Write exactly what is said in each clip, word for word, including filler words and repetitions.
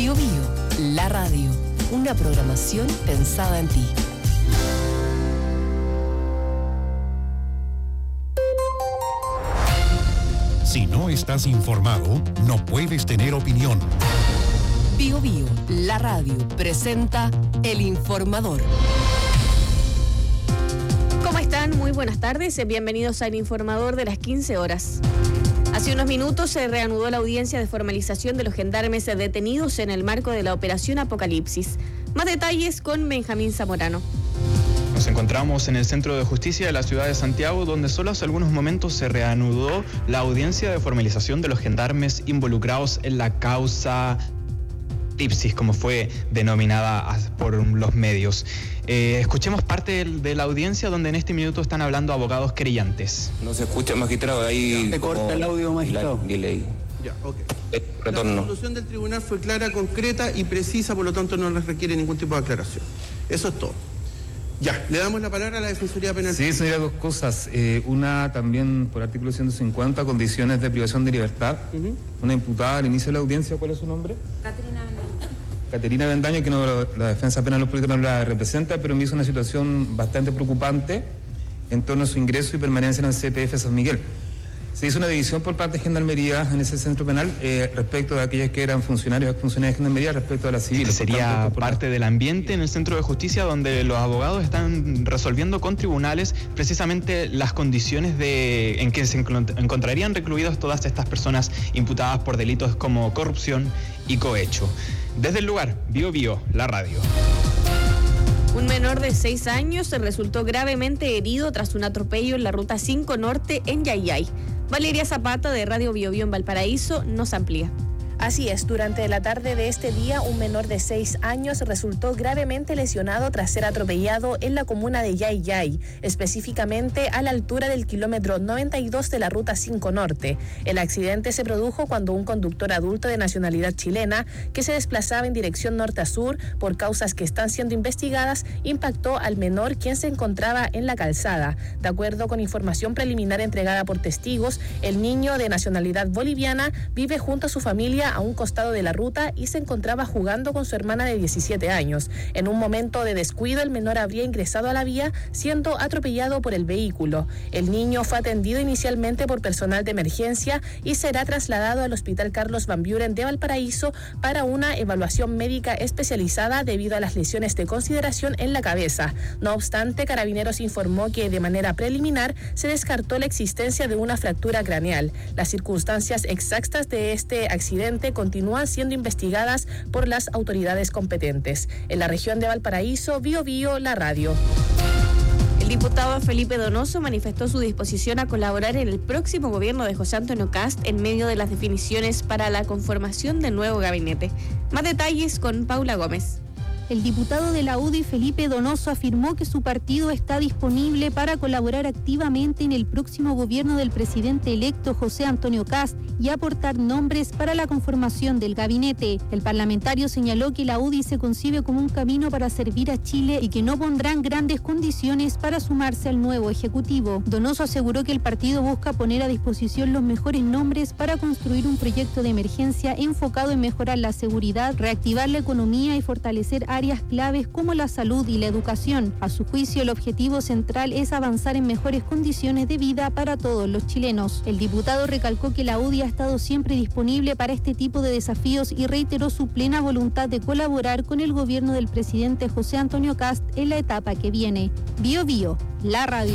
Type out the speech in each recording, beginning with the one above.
Bio Bio, la radio, una programación pensada en ti. Si no estás informado, no puedes tener opinión. Bio Bio, la radio, presenta El Informador. ¿Cómo están? Muy buenas tardes. Bienvenidos al Informador de las quince horas. Hace unos minutos se reanudó la audiencia de formalización de los gendarmes detenidos en el marco de la Operación Apocalipsis. Más detalles con Benjamín Zamorano. Nos encontramos en el Centro de Justicia de la ciudad de Santiago, donde solo hace algunos momentos se reanudó la audiencia de formalización de los gendarmes involucrados en la causa Apocalipsis, como fue denominada por los medios. Eh, escuchemos parte de la audiencia donde en este minuto están hablando abogados querellantes. No se escucha, magistrado, ahí... Se corta el audio, magistrado. La delay. Ya, ok. Eh, retorno. La resolución del tribunal fue clara, concreta y precisa, por lo tanto no les requiere ningún tipo de aclaración. Eso es todo. Ya, le damos la palabra a la Defensoría Penal. Sí, señora, dos cosas. Eh, una también por artículo ciento cincuenta, condiciones de privación de libertad. Uh-huh. Una imputada al inicio de la audiencia, ¿cuál es su nombre? Caterina Bendaño. Caterina Bendaño, que no, la defensa penal política no la representa, pero me hizo una situación bastante preocupante en torno a su ingreso y permanencia en el C P F San Miguel. Se hizo una división por parte de Gendarmería en ese centro penal eh, respecto de aquellas que eran funcionarios o exfuncionarios de Gendarmería respecto a la civil. Este sería tanto, parte del ambiente en el Centro de Justicia, donde los abogados están resolviendo con tribunales precisamente las condiciones de, en que se encontrarían recluidos todas estas personas imputadas por delitos como corrupción y cohecho. Desde el lugar, Bio Bio, la radio. Un menor de seis años se resultó gravemente herido tras un atropello en la Ruta cinco Norte en Yayay. Valeria Zapata, de Radio Bio Bio en Valparaíso, nos amplía. Así es, durante la tarde de este día, un menor de seis años resultó gravemente lesionado tras ser atropellado en la comuna de Yayay, específicamente a la altura del kilómetro noventa y dos de la Ruta cinco Norte. El accidente se produjo cuando un conductor adulto de nacionalidad chilena, que se desplazaba en dirección norte a sur por causas que están siendo investigadas, impactó al menor, quien se encontraba en la calzada. De acuerdo con información preliminar entregada por testigos, el niño de nacionalidad boliviana vive junto a su familia a un costado de la ruta y se encontraba jugando con su hermana de diecisiete años. En un momento de descuido, el menor habría ingresado a la vía, siendo atropellado por el vehículo. El niño fue atendido inicialmente por personal de emergencia y será trasladado al Hospital Carlos Van Buren de Valparaíso para una evaluación médica especializada debido a las lesiones de consideración en la cabeza. No obstante, Carabineros informó que de manera preliminar se descartó la existencia de una fractura craneal. Las circunstancias exactas de este accidente continúan siendo investigadas por las autoridades competentes. En la región de Valparaíso, Bio Bio, la radio. El diputado Felipe Donoso manifestó su disposición a colaborar en el próximo gobierno de José Antonio Kast en medio de las definiciones para la conformación del nuevo gabinete. Más detalles con Paula Gómez. El diputado de la U D I, Felipe Donoso, afirmó que su partido está disponible para colaborar activamente en el próximo gobierno del presidente electo José Antonio Kast y aportar nombres para la conformación del gabinete. El parlamentario señaló que la U D I se concibe como un camino para servir a Chile y que no pondrán grandes condiciones para sumarse al nuevo ejecutivo. Donoso aseguró que el partido busca poner a disposición los mejores nombres para construir un proyecto de emergencia enfocado en mejorar la seguridad, reactivar la economía y fortalecer áreas áreas claves como la salud y la educación. A su juicio, el objetivo central es avanzar en mejores condiciones de vida para todos los chilenos. El diputado recalcó que la U D I ha estado siempre disponible para este tipo de desafíos y reiteró su plena voluntad de colaborar con el gobierno del presidente José Antonio Kast en la etapa que viene. Bio Bio, la radio.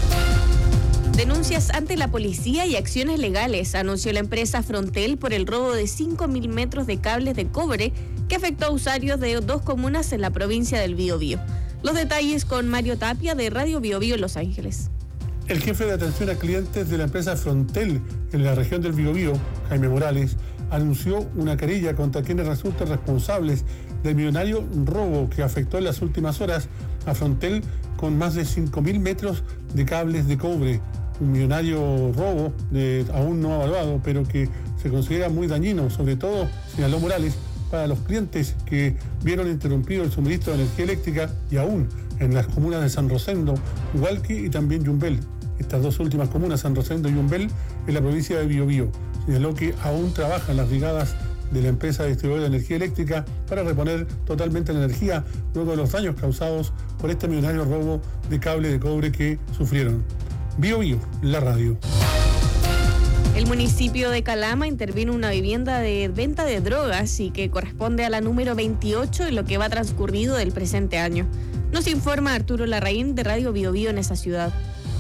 Denuncias ante la policía y acciones legales, anunció la empresa Frontel por el robo de cinco mil metros de cables de cobre que afectó a usuarios de dos comunas en la provincia del Biobío. Los detalles con Mario Tapia, de Radio Biobío en Los Ángeles. El jefe de atención a clientes de la empresa Frontel en la región del Biobío, Jaime Morales, anunció una querella contra quienes resultan responsables del millonario robo que afectó en las últimas horas a Frontel con más de cinco mil metros de cables de cobre. Un millonario robo de, aún no evaluado, pero que se considera muy dañino, sobre todo, señaló Morales, para los clientes que vieron interrumpido el suministro de energía eléctrica y aún en las comunas de San Rosendo, Hualqui y también Yumbel. Estas dos últimas comunas, San Rosendo y Yumbel, en la provincia de Biobío. Señaló que aún trabajan las brigadas de la empresa distribuidora de energía eléctrica para reponer totalmente la energía luego de los daños causados por este millonario robo de cable de cobre que sufrieron. Bio Bio, la radio. El municipio de Calama intervino una vivienda de venta de drogas y que corresponde a la número veintiocho en lo que va transcurrido del presente año. Nos informa Arturo Larraín de Radio Bio Bio en esa ciudad.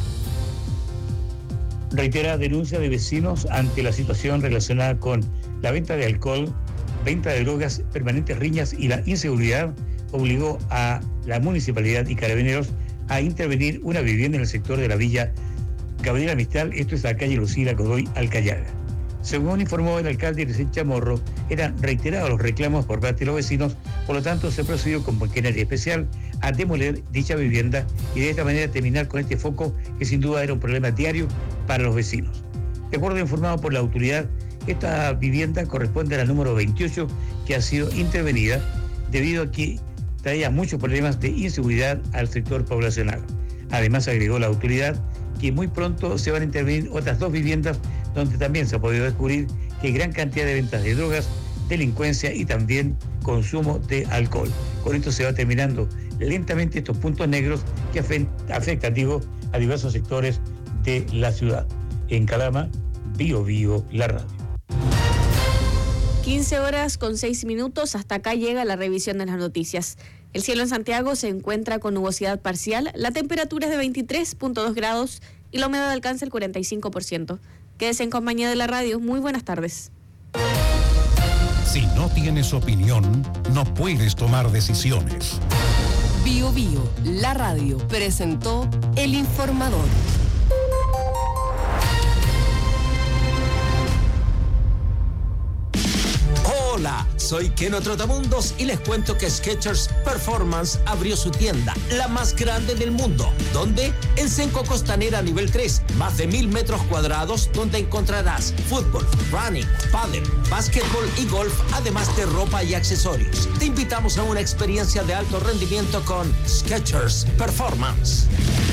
Reitera denuncia de vecinos ante la situación relacionada con la venta de alcohol, venta de drogas, permanentes riñas y la inseguridad obligó a la municipalidad y carabineros a intervenir una vivienda en el sector de la villa Gabriela Mistral, esto es la calle Lucila Godoy Alcayaga. Según informó el alcalde Irisén Chamorro, eran reiterados los reclamos por parte de los vecinos, por lo tanto se procedió con maquinaria especial a demoler dicha vivienda y de esta manera terminar con este foco que sin duda era un problema diario para los vecinos. De acuerdo informado por la autoridad, esta vivienda corresponde a la número veintiocho que ha sido intervenida debido a que traía muchos problemas de inseguridad al sector poblacional. Además, agregó la autoridad que muy pronto se van a intervenir otras dos viviendas donde también se ha podido descubrir que hay gran cantidad de ventas de drogas, delincuencia y también consumo de alcohol. Con esto se va terminando lentamente estos puntos negros que afectan, digo, a diversos sectores de la ciudad. En Calama, Bio Bio, la radio. quince horas con seis minutos, hasta acá llega la revisión de las noticias. El cielo en Santiago se encuentra con nubosidad parcial, la temperatura es de veintitrés punto dos grados y la humedad alcanza el cuarenta y cinco por ciento. Quédese en compañía de la radio, muy buenas tardes. Si no tienes opinión, no puedes tomar decisiones. Bio Bio, la radio, presentó El Informador. Hola, soy Keno Trotamundos y les cuento que Skechers Performance abrió su tienda, la más grande del mundo. ¿Dónde? En Senco Costanera nivel tres, más de mil metros cuadrados donde encontrarás fútbol, running, pádel, básquetbol y golf, además de ropa y accesorios. Te invitamos a una experiencia de alto rendimiento con Skechers Performance.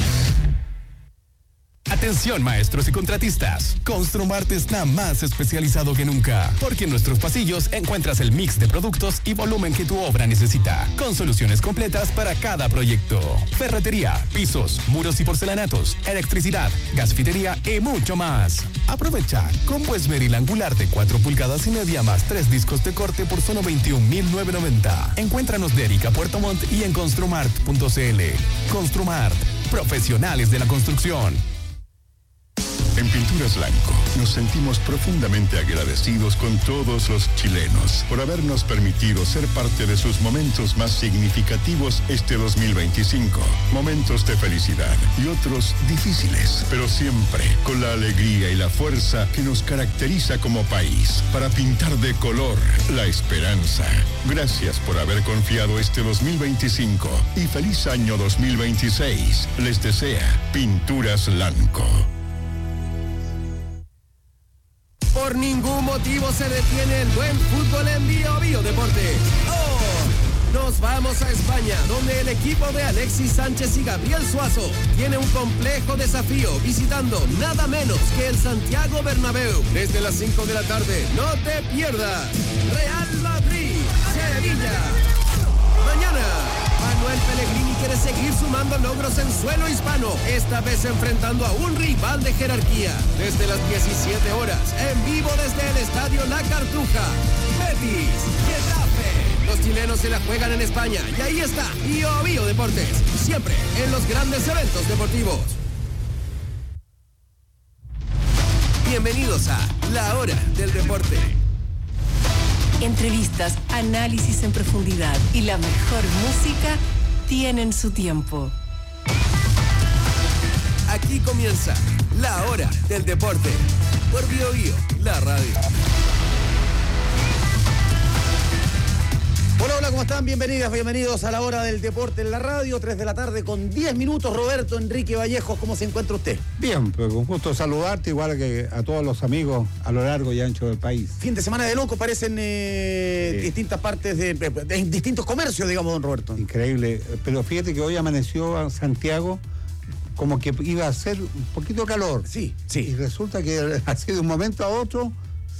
Atención maestros y contratistas, Construmart está más especializado que nunca, porque en nuestros pasillos encuentras el mix de productos y volumen que tu obra necesita, con soluciones completas para cada proyecto. Ferretería, pisos, muros y porcelanatos, electricidad, gasfitería y mucho más. Aprovecha, como es ver el angular de cuatro pulgadas y media más tres discos de corte por solo veintiún mil novecientos noventa. Encuéntranos de Erika Puerto Montt y en construmart punto c l. Construmart, profesionales de la construcción. En Pinturas Blanco nos sentimos profundamente agradecidos con todos los chilenos por habernos permitido ser parte de sus momentos más significativos este dos mil veinticinco. Momentos de felicidad y otros difíciles, pero siempre con la alegría y la fuerza que nos caracteriza como país para pintar de color la esperanza. Gracias por haber confiado este dos mil veinticinco y feliz año dos mil veintiséis. Les desea Pinturas Blanco. Por ningún motivo se detiene el buen fútbol en Bio Bio Deportes. ¡Oh! Nos vamos a España, donde el equipo de Alexis Sánchez y Gabriel Suazo tiene un complejo desafío visitando nada menos que el Santiago Bernabéu. Desde las cinco de la tarde, no te pierdas. Real Madrid, Sevilla. Mañana, Manuel Pellegrini quiere seguir sumando logros en suelo hispano, esta vez enfrentando a un rival de jerarquía. Desde las diecisiete horas, en vivo desde el Estadio La Cartuja, Betis, Getafe. Los chilenos se la juegan en España y ahí está Bio Bio Deportes, siempre en los grandes eventos deportivos. Bienvenidos a La Hora del Deporte. Entrevistas, análisis en profundidad y la mejor música tienen su tiempo. Aquí comienza La Hora del Deporte por Bio Bio, la radio. Hola, hola, ¿cómo están? Bienvenidas, bienvenidos a La Hora del Deporte en la radio, tres de la tarde con diez minutos. Roberto Enrique Vallejos, ¿cómo se encuentra usted? Bien, pues con gusto saludarte, igual que a todos los amigos a lo largo y ancho del país. Fin de semana de loco, parecen eh, sí. distintas partes de, de, de distintos comercios, digamos, don Roberto. Increíble, pero fíjate que hoy amaneció Santiago como que iba a hacer un poquito de calor. Sí, sí. Y resulta que así de un momento a otro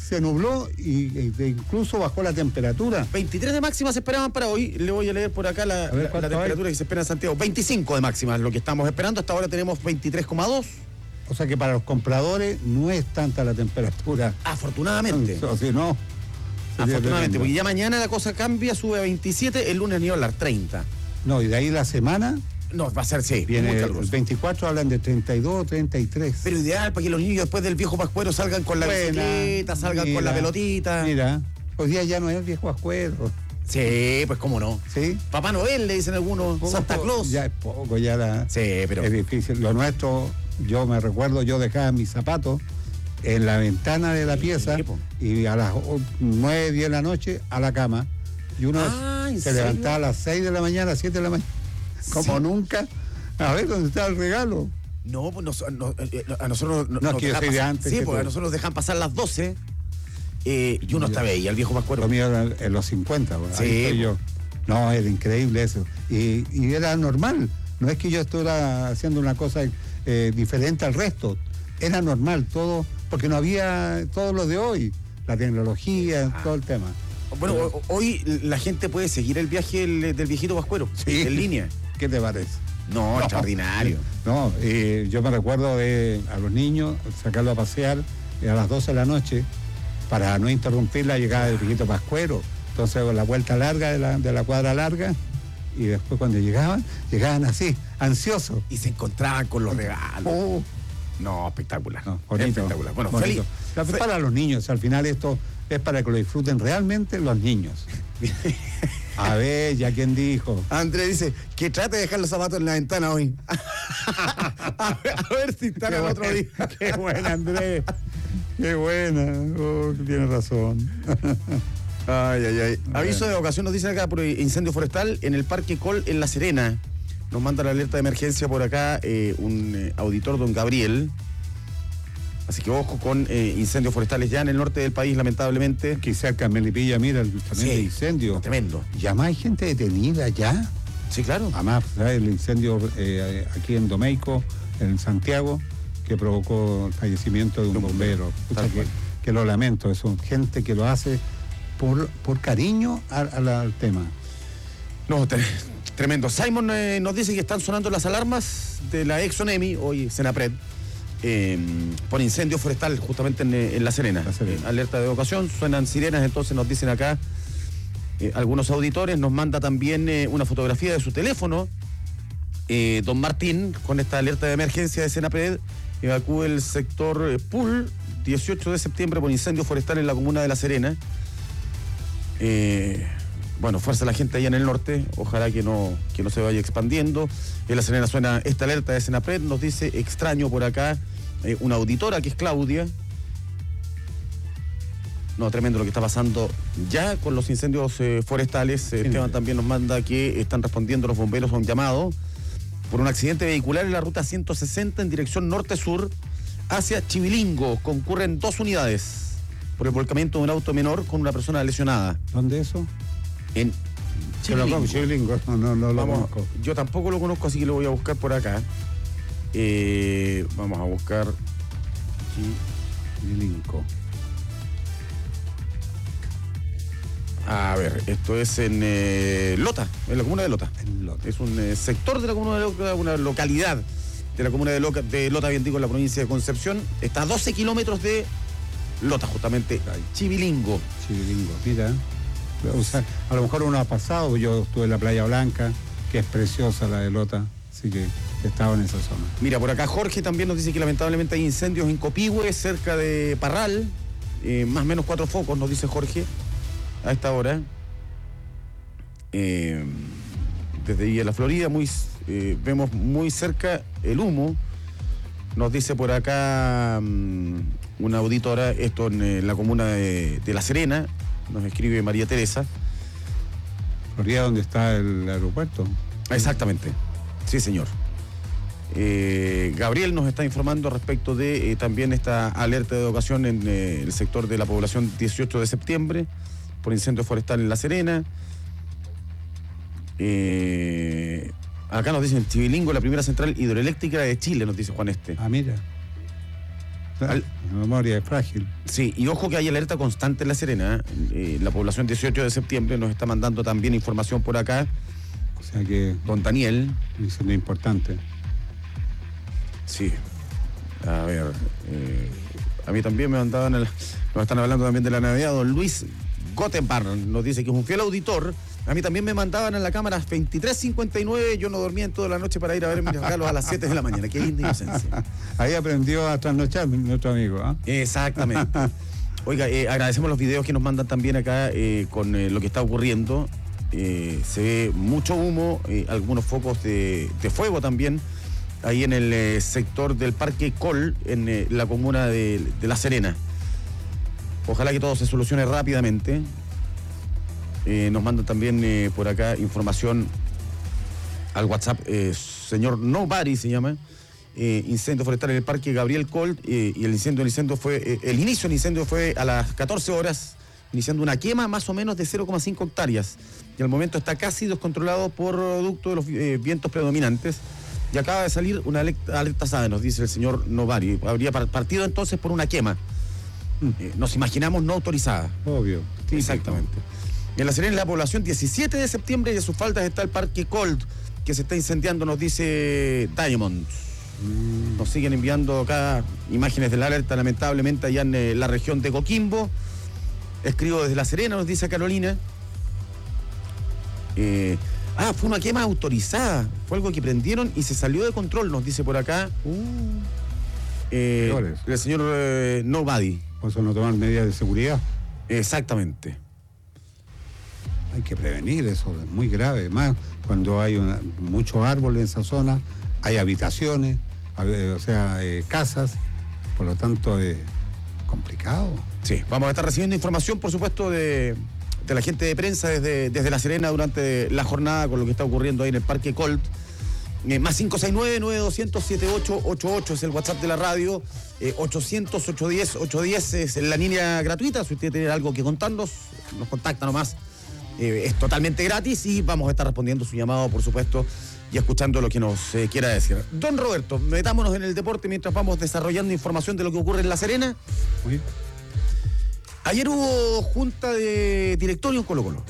se nubló y, e incluso bajó la temperatura. veintitrés de máxima se esperaban para hoy. Le voy a leer por acá la, ver, la, la temperatura hay? que se espera en Santiago. veinticinco de máxima es lo que estamos esperando. Hasta ahora tenemos veintitrés coma dos. O sea que para los compradores no es tanta la temperatura. Afortunadamente. O si no. Afortunadamente, porque ya mañana la cosa cambia, sube a veintisiete, el lunes ni a hablar, treinta. No, y de ahí la semana. No, va a ser, sí, viene muy el veinticuatro, hablan de treinta y dos, treinta y tres. Pero ideal para que los niños después del viejo pascuero salgan con la Buena, bicicleta, salgan mira, con la pelotita. Mira, hoy día ya no es el viejo pascuero. Sí, pues cómo no. Sí. Papá Noel, le dicen algunos, poco, Santa Claus. Ya es poco, ya la... Sí, pero... Es difícil. Lo nuestro, yo me recuerdo, yo dejaba mis zapatos en la ventana de la sí, pieza y a las nueve, diez de la noche a la cama. Y uno ah, se serio? levantaba a las seis de la mañana, a las siete de la mañana. Como sí. nunca. A ver, ¿dónde está el regalo? No, pues nos, no, a nosotros no, no, nos dejan pasar, antes sí, porque a nosotros nos dejan pasar las doce eh, y uno está ahí, el viejo pascuero. Lo mío era en los cincuenta, bueno, sí, ahí estoy yo. No, era increíble eso. Y, y era normal. No es que yo estuviera haciendo una cosa eh, diferente al resto. Era normal todo, porque no había todo lo de hoy. La tecnología, ah. todo el tema. Bueno, Pero, hoy la gente puede seguir el viaje del, del viejito pascuero sí. en línea. ¿Qué te parece? No, no, extraordinario. No, eh, yo me recuerdo de a los niños sacarlo a pasear a las doce de la noche para no interrumpir la llegada del viejito pascuero. Entonces la vuelta larga de la, de la cuadra larga y después cuando llegaban, llegaban así, ansiosos. Y se encontraban con los regalos. Oh. No, espectacular. No, bonito, espectacular. Bueno, bonito. Feliz. Fe... Para los niños, al final esto es para que lo disfruten realmente los niños. A ver, ya quién dijo. Andrés dice que trate de dejar los zapatos en la ventana hoy. a, ver, a ver si están el otro día. Qué buena, Andrés. Qué buena. Oh, tienes razón. Ay, ay, ay. Aviso de evacuación nos dicen acá por incendio forestal en el Parque Col en La Serena. Nos manda la alerta de emergencia por acá eh, un eh, auditor, don Gabriel. Así que ojo con eh, incendios forestales ya en el norte del país, lamentablemente. Quizá acá en Melipilla, mira, el tremendo sí, incendio. Tremendo. ¿Ya más hay gente detenida ya? Sí, claro. Además, ¿sabes? El incendio eh, aquí en Domeico, en Santiago, que provocó el fallecimiento de un bombero. Pucha, que, que lo lamento, eso. Gente que lo hace por, por cariño al, al, al tema. No, tre tremendo. Simon eh, nos dice que están sonando las alarmas de la Exonemi, hoy Senapred. Eh, por incendio forestal justamente en, en La Serena, La Serena. Eh, alerta de evacuación, suenan sirenas, entonces nos dicen acá eh, algunos auditores, nos manda también eh, una fotografía de su teléfono eh, don Martín con esta alerta de emergencia de Senapred. Evacúe el sector eh, Pool dieciocho de septiembre por incendio forestal en la comuna de La Serena. eh, bueno, fuerza la gente allá en el norte, ojalá que no, que no se vaya expandiendo. En La Serena suena esta alerta de Senapred, nos dice extraño por acá eh, una auditora que es Claudia. No, tremendo lo que está pasando ya con los incendios eh, forestales. Eh, Esteban también nos manda que están respondiendo los bomberos a un llamado por un accidente vehicular en la ruta ciento sesenta en dirección norte-sur hacia Chivilingo. Concurren dos unidades por el volcamiento de un auto menor con una persona lesionada. ¿Dónde eso? En Chivilingo. Chivilingo. No, no, no lo vamos, conozco. Yo tampoco lo conozco, así que lo voy a buscar por acá. Eh, vamos a buscar Chivilingo. A ver, esto es en eh, Lota, en la comuna de Lota. En Lota. Es un eh, sector de la comuna de Lota, una localidad de la comuna de, Loca, de Lota, bien digo, en la provincia de Concepción. Está a doce kilómetros de Lota, justamente, Chivilingo. Chivilingo, mira. O sea, a lo mejor uno ha pasado, yo estuve en la Playa Blanca, que es preciosa la de Lota, así que estaba en esa zona. Mira, por acá Jorge también nos dice que lamentablemente hay incendios en Copihue, cerca de Parral, eh, más o menos cuatro focos, nos dice Jorge, a esta hora. Eh, desde Villa La Florida, muy, eh, vemos muy cerca el humo, nos dice por acá um, una auditora, esto en eh, la comuna de, de La Serena. Nos escribe María Teresa. Florida, donde está el aeropuerto. Exactamente. Sí, señor. Eh, Gabriel nos está informando respecto de eh, también esta alerta de evacuación en eh, el sector de la población dieciocho de septiembre por incendio forestal en La Serena. Eh, acá nos dicen Chivilingo, la primera central hidroeléctrica de Chile, nos dice Juan Este. Ah, mira. Al, la memoria es frágil. Sí, y ojo que hay alerta constante en La Serena. Eh, la población dieciocho de septiembre nos está mandando también información por acá. O sea que... Don Daniel. Eso es importante. Sí. A ver... Eh, a mí también me mandaban... El, nos están hablando también de la Navidad. Don Luis Gottenbarn nos dice que es un fiel auditor. A mí también me mandaban en la cámara veintitrés cincuenta y nueve, yo no dormía en toda la noche para ir a ver mis regalos a las siete de la mañana. Qué linda inocencia. Ahí aprendió a trasnochar nuestro amigo. ¿eh? Exactamente. Oiga, eh, agradecemos los videos que nos mandan también acá eh, con eh, lo que está ocurriendo. Eh, se ve mucho humo, eh, algunos focos de, de fuego también, ahí en el eh, sector del Parque Col, en eh, la comuna de, de La Serena. Ojalá que todo se solucione rápidamente. Eh, nos mandan también eh, por acá información al WhatsApp, eh, señor Nobody se llama, eh, incendio forestal en el Parque Gabriel Colt, eh, y el incendio, el incendio fue, eh, el inicio del incendio fue a las catorce horas, iniciando una quema más o menos de cero coma cinco hectáreas, y al momento está casi descontrolado por producto de los eh, vientos predominantes, y acaba de salir una alerta, alerta S A D, nos dice el señor Nobody. Habría partido entonces por una quema, eh, nos imaginamos no autorizada. Obvio. Típico. Exactamente. En La Serena, en la población, diecisiete de septiembre, y a sus faldas está el Parque Colt, que se está incendiando, nos dice Diamond. Mm. Nos siguen enviando acá imágenes de la alerta, lamentablemente, allá en eh, la región de Coquimbo. Escribo desde La Serena, nos dice Carolina. Eh, ah, fue una quema autorizada. Fue algo que prendieron y se salió de control, nos dice por acá. Uh. Eh, el señor eh, Nobody. ¿Por eso no tomar medidas de seguridad? Exactamente. Hay que prevenir eso, es muy grave. Más cuando hay una, muchos árboles en esa zona, hay habitaciones, o sea, eh, casas, por lo tanto es complicado. Sí, vamos a estar recibiendo información, por supuesto, de, de la gente de prensa desde, desde La Serena durante la jornada con lo que está ocurriendo ahí en el Parque Colt. Eh, más cinco seis nueve, nueve dos cero cero, siete ocho ocho ocho es el WhatsApp de la radio. eh, ochocientos, ochocientos diez, ochocientos diez es la línea gratuita. Si usted tiene algo que contarnos, nos contacta nomás. Eh, es totalmente gratis y vamos a estar respondiendo su llamado, por supuesto, y escuchando lo que nos eh, quiera decir. Don Roberto, metámonos en el deporte mientras vamos desarrollando información de lo que ocurre en La Serena. Muy Ayer hubo junta de directorio en Colo-Colo.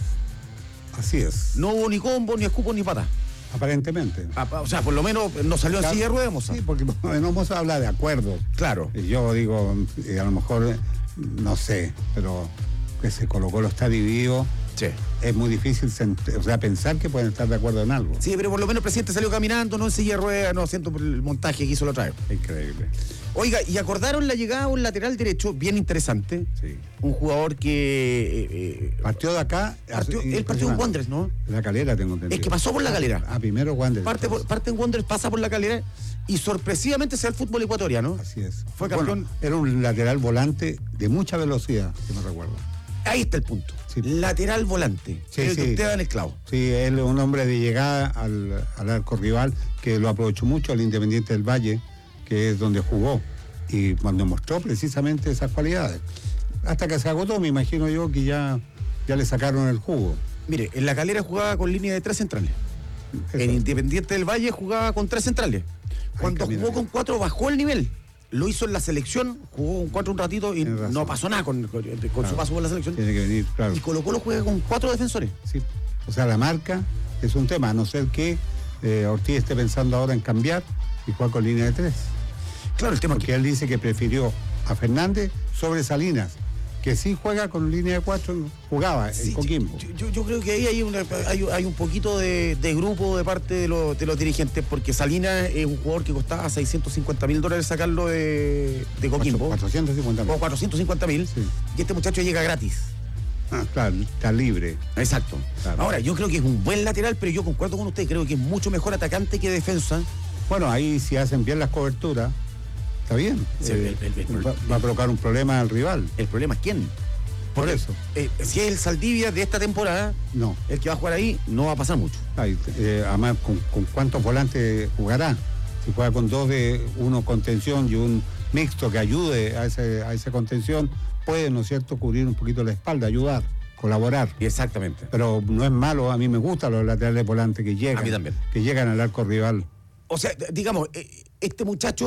Así es. No hubo ni combo, ni escupo, ni pata. Aparentemente. Ah, o sea, por lo menos no salió en silla de ruedas, Moza. Sí, porque no Moza habla de acuerdos. Claro. Y yo digo, a lo mejor, no sé, pero ese Colo-Colo está dividido. Sí. Es muy difícil, o sea, pensar que pueden estar de acuerdo en algo. Sí, pero por lo menos el presidente salió caminando, no en silla de ruedas, no haciendo el montaje que hizo la otra vez. Increíble. Oiga, y acordaron la llegada a un lateral derecho bien interesante. Sí. Un jugador que... Eh, partió de acá. Partió, él partió en Wanderers, ¿no? La Calera, tengo entendido. Es que pasó por la Calera. Ah, primero Wanderers. Parte, por, parte en Wanderers, pasa por la Calera y sorpresivamente se da el fútbol ecuatoriano. Así es. Fue campeón. Bueno, era un lateral volante de mucha velocidad, si no recuerdo. Ahí está el punto. Sí. Lateral volante. Sí, el sí. que usted da en el clavo. Sí, él es un hombre de llegada al, al arco rival que lo aprovechó mucho el Independiente del Valle, que es donde jugó, y cuando mostró precisamente esas cualidades. Hasta que se agotó, me imagino yo que ya, ya le sacaron el jugo. Mire, en la Calera jugaba con línea de tres centrales. Eso. En Independiente del Valle jugaba con tres centrales. Cuando Ay, jugó con cuatro bajó el nivel. Lo hizo en la selección, jugó con cuatro un ratito y no pasó nada con, con, con claro, su paso por la selección. Tiene que venir, claro. Y Colo-Colo juega con cuatro defensores. Sí, o sea, la marca es un tema, a no ser que eh, Ortiz esté pensando ahora en cambiar y jugar con línea de tres. Claro, el tema Porque que... él dice que prefirió a Fernández sobre Salinas, que sí juega con línea de cuatro, jugaba sí, en Coquimbo. Yo, yo, yo creo que ahí hay, una, hay, hay un poquito de, de grupo de parte de, lo, de los dirigentes, porque Salinas es un jugador que costaba seiscientos cincuenta mil dólares sacarlo de, de Coquimbo. cuatrocientos cincuenta mil. O cuatrocientos cincuenta mil. Sí. Y este muchacho llega gratis. Ah, claro, está libre. Exacto. Claro. Ahora, yo creo que es un buen lateral, pero yo concuerdo con usted, creo que es mucho mejor atacante que defensa. Bueno, ahí si hacen bien las coberturas, está bien. Sí, eh, el, el, el, va, va a provocar un problema al rival. El problema es quién. Por Porque, eso. Eh, si es el Saldivia de esta temporada, no. El que va a jugar ahí no va a pasar mucho. Ay, eh, además, ¿con, ¿con cuántos volantes jugará? Si juega con dos de uno contención y un mixto que ayude a, ese, a esa contención, puede, ¿no es cierto?, cubrir un poquito la espalda, ayudar, colaborar. Exactamente. Pero no es malo, a mí me gustan los laterales volantes que llegan. A mí también. Que llegan al arco rival. O sea, digamos, este muchacho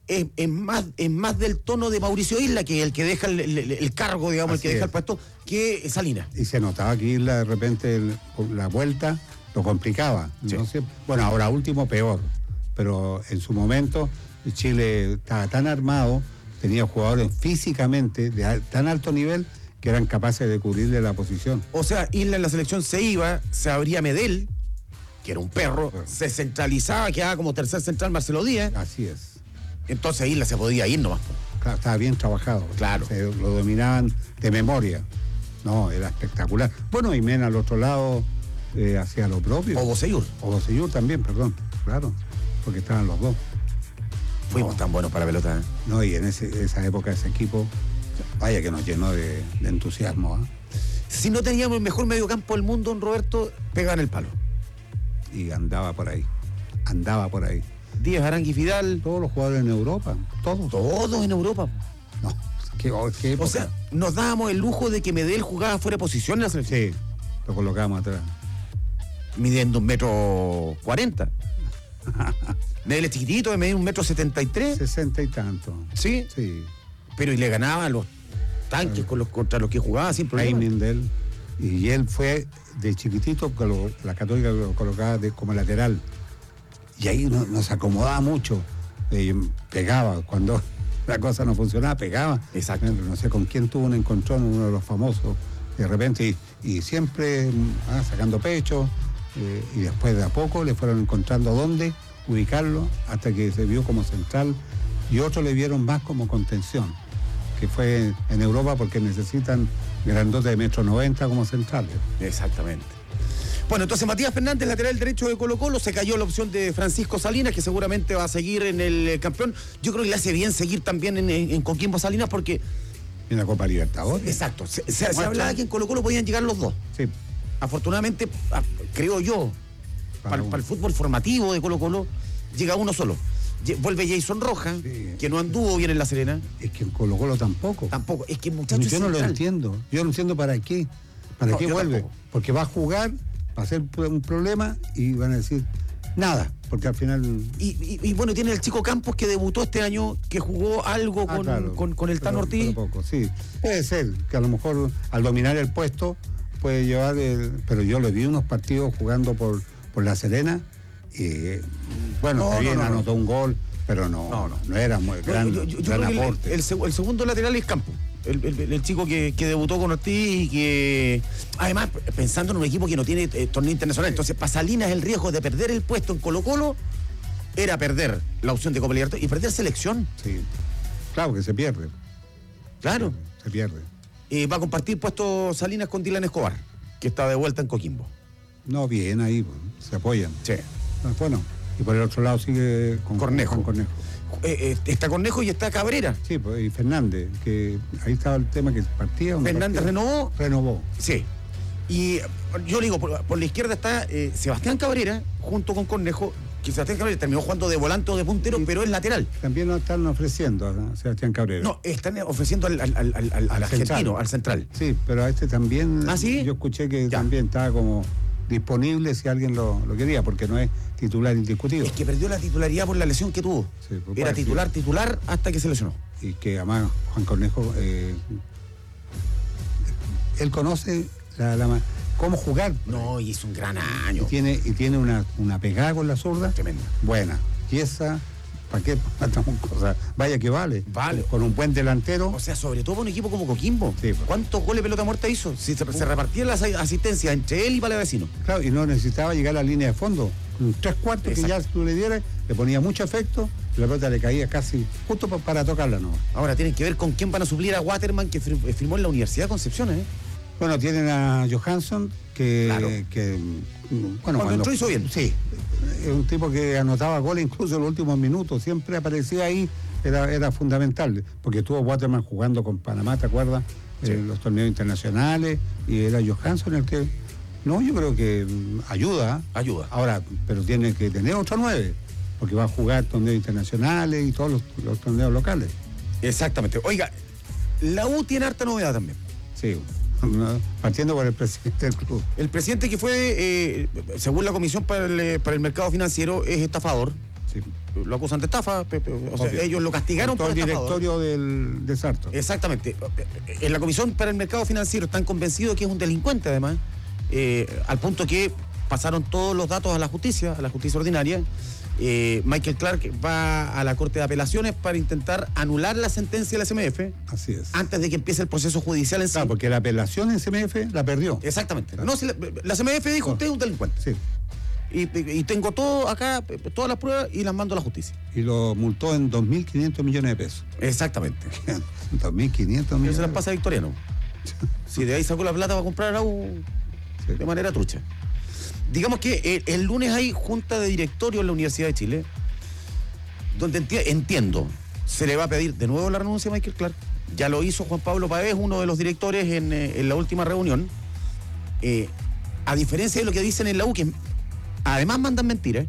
es, es, más, es más del tono de Mauricio Isla, que el que deja el, el, el cargo, digamos, Así el que deja es. el puesto, que Salinas. Y se notaba que Isla de repente el- la vuelta lo complicaba. Sí. ¿no? Sie- Bueno, ahora último peor, pero en su momento Chile estaba tan armado, tenía jugadores físicamente de al- tan alto nivel que eran capaces de cubrirle la posición. O sea, Isla en la selección se iba, se abría Medel, que era un perro, se centralizaba, quedaba como tercer central Marcelo Díaz. Así es. Entonces Isla se podía ir nomás. Claro, estaba bien trabajado. Claro. Se lo dominaban de memoria. No, era espectacular. Bueno, y Mena al otro lado eh, hacía lo propio. O Bocellur. O Bocellur también, perdón. Claro, porque estaban los dos. Fuimos No. tan buenos para la pelota. ¿eh? No, y en ese- esa época ese equipo, vaya que nos llenó de, de entusiasmo. ¿ah? Si no teníamos el mejor mediocampo del mundo, don Roberto, pegaban el palo. Y andaba por ahí. Andaba por ahí. Díaz, Arangui, Fidal. Todos los jugadores en Europa. Todos. Todos en Europa. No, qué, qué época. O sea, nos dábamos el lujo de que Medel jugaba fuera de posición en la selección. Sí, lo colocamos atrás. Midiendo un metro cuarenta. Medel es chiquitito, de medir un metro setenta y tres. Sesenta y tanto. Sí. Sí. Pero y le ganaba a los tanques con los, contra los que jugaba sin problema. Timing de él. Y él fue de chiquitito, que lo- la Católica lo colocaba de, como lateral. Y ahí no- nos acomodaba mucho. Eh, pegaba. Cuando la cosa no funcionaba, pegaba. Exacto. No sé con quién tuvo un encontrón, uno de los famosos. De repente, y, y siempre ah, sacando pecho. eh, y después de a poco le fueron encontrando dónde ubicarlo, hasta que se vio como central. Y otros le vieron más como contención, que fue en Europa porque necesitan grandotes de metro noventa como centrales. Exactamente. Bueno, entonces Matías Fernández, lateral derecho de Colo Colo, se cayó la opción de Francisco Salinas, que seguramente va a seguir en el eh, campeón. Yo creo que le hace bien seguir también en, en, en Coquimbo Salinas porque... En la Copa Libertadores. Exacto. Se, se- se Muestra. hablaba que en Colo Colo podían llegar los dos. Sí. Afortunadamente, ah, creo yo, para, para el fútbol formativo de Colo Colo, llega uno solo. Lle- Vuelve Jason Rojas, Sí. que no anduvo bien en La Serena. Es que en Colo Colo tampoco. Tampoco. Es que el muchacho Yo es no lo central. entiendo. Yo no entiendo para qué. ¿Para No, qué yo vuelve? tampoco. Porque va a jugar, va a ser un problema y van a decir nada. Porque al final. Y, y- y bueno, tiene el chico Campos que debutó este año, que jugó algo Ah, con, claro. con, con el Tan Pero- Ortiz. pero poco, sí. Puede ser que a lo mejor al dominar el puesto puede llevar. El, pero yo le vi unos partidos jugando por, por La Serena. Y bueno, No, está bien, no, no, anotó un gol, pero no, No, no, no. era muy No, gran, yo- yo- yo gran creo que el- aporte. El, seg- el segundo lateral es Campos. El, el- el chico que, que debutó con Ortiz y que, además, pensando en un equipo que no tiene eh, torneo internacional, entonces para Salinas el riesgo de perder el puesto en Colo Colo era perder la opción de Copa Libertadores y perder selección. Sí. Claro que se pierde. Claro. Se pierde. Eh, va a compartir puesto Salinas con Dylan Escobar, que está de vuelta en Coquimbo. No, bien ahí, pues, se apoyan. Sí. Ah, Bueno, y por el otro lado sigue con Cornejo. con Cornejo. Eh, eh, está Cornejo y está Cabrera. Sí, pues, y Fernández, que ahí estaba el tema que partía. ¿o no Fernández partía? renovó. Renovó. Sí. Y eh, yo le digo, por, por la izquierda está eh, Sebastián Cabrera, junto con Cornejo, que Sebastián Cabrera terminó jugando de volante o de puntero, pero es lateral. También lo están ofreciendo a Sebastián Cabrera. No, están ofreciendo al, al, al, al- al Al argentino, central. al central. Sí, pero a este también. ¿Ah, sí? Yo escuché que también estaba como disponible si alguien lo, lo quería, porque no es titular indiscutido. Es que perdió la titularidad por la lesión que tuvo. Sí, pues, Era parece- titular, titular, hasta que se lesionó. Y que además Juan Cornejo, eh, él conoce la, la ma- cómo jugar. No, y es un gran Y año. tiene, y tiene una, una pegada con la zurda. Tremenda. Buena. Y esa, ¿para qué? O sea, vaya que vale. Vale. Con un buen delantero. O sea, sobre todo para un equipo como Coquimbo. Sí, pues. ¿Cuántos goles de pelota muerta hizo? Si se, se repartían las asistencias entre él y Palavecino. Claro, y no necesitaba llegar a la línea de fondo. Un tres cuartos que ya Exacto. tú le dieras, le ponía mucho efecto, y la pelota le caía casi justo pa- para tocarla, ¿no? Ahora tienen que ver con quién van a suplir a Waterman, que fir- firmó en la Universidad de Concepción, ¿eh? Bueno, tienen a Johansson, que, Claro. que mm, bueno, Cuando entró hizo bien. Sí, es un tipo que anotaba goles incluso en los últimos minutos, siempre aparecía ahí, era, era fundamental, porque estuvo Waterman jugando con Panamá, ¿te acuerdas? Sí. En los torneos internacionales, y era Johansson el que, no, yo creo que mm, ayuda. Ayuda. Ahora, pero tiene que tener otro nueve, porque va a jugar torneos internacionales y todos los, los torneos locales. Exactamente. Oiga, la U tiene harta novedad también. Sí, ¿no? Partiendo por el presidente del club. El presidente que fue, eh, según la Comisión para el, eh, para el Mercado Financiero, es estafador. Sí. lo acusan de estafa, pe, pe, o sea, Obvio. ellos lo castigaron por por el estafador. directorio del, de Sarto. Exactamente. En la Comisión para el Mercado Financiero están convencidos de que es un delincuente, además, eh, al punto que pasaron todos los datos a la justicia, a la justicia ordinaria. Eh, Michael Clark va a la Corte de Apelaciones para intentar anular la sentencia de la C M F. Así es. Antes de que empiece el proceso judicial en sí. Claro, porque la apelación en C M F la perdió. Exactamente. Claro. No, si la, la C M F dijo, usted es un delincuente. Sí. Y, y tengo todo acá, todas las pruebas, y las mando a la justicia. Y lo multó en dos mil quinientos millones de pesos. Exactamente. dos mil quinientos millones. Eso se las pasa a Victoriano. Si de ahí sacó la plata para comprar a U sí. de manera trucha. Digamos que el, el lunes hay junta de directorio en la Universidad de Chile, donde enti- entiendo, se le va a pedir de nuevo la renuncia a Michael Clark. Ya lo hizo Juan Pablo Pavés, uno de los directores, en, en la última reunión. Eh, a diferencia de lo que dicen en la U, que además mandan mentiras,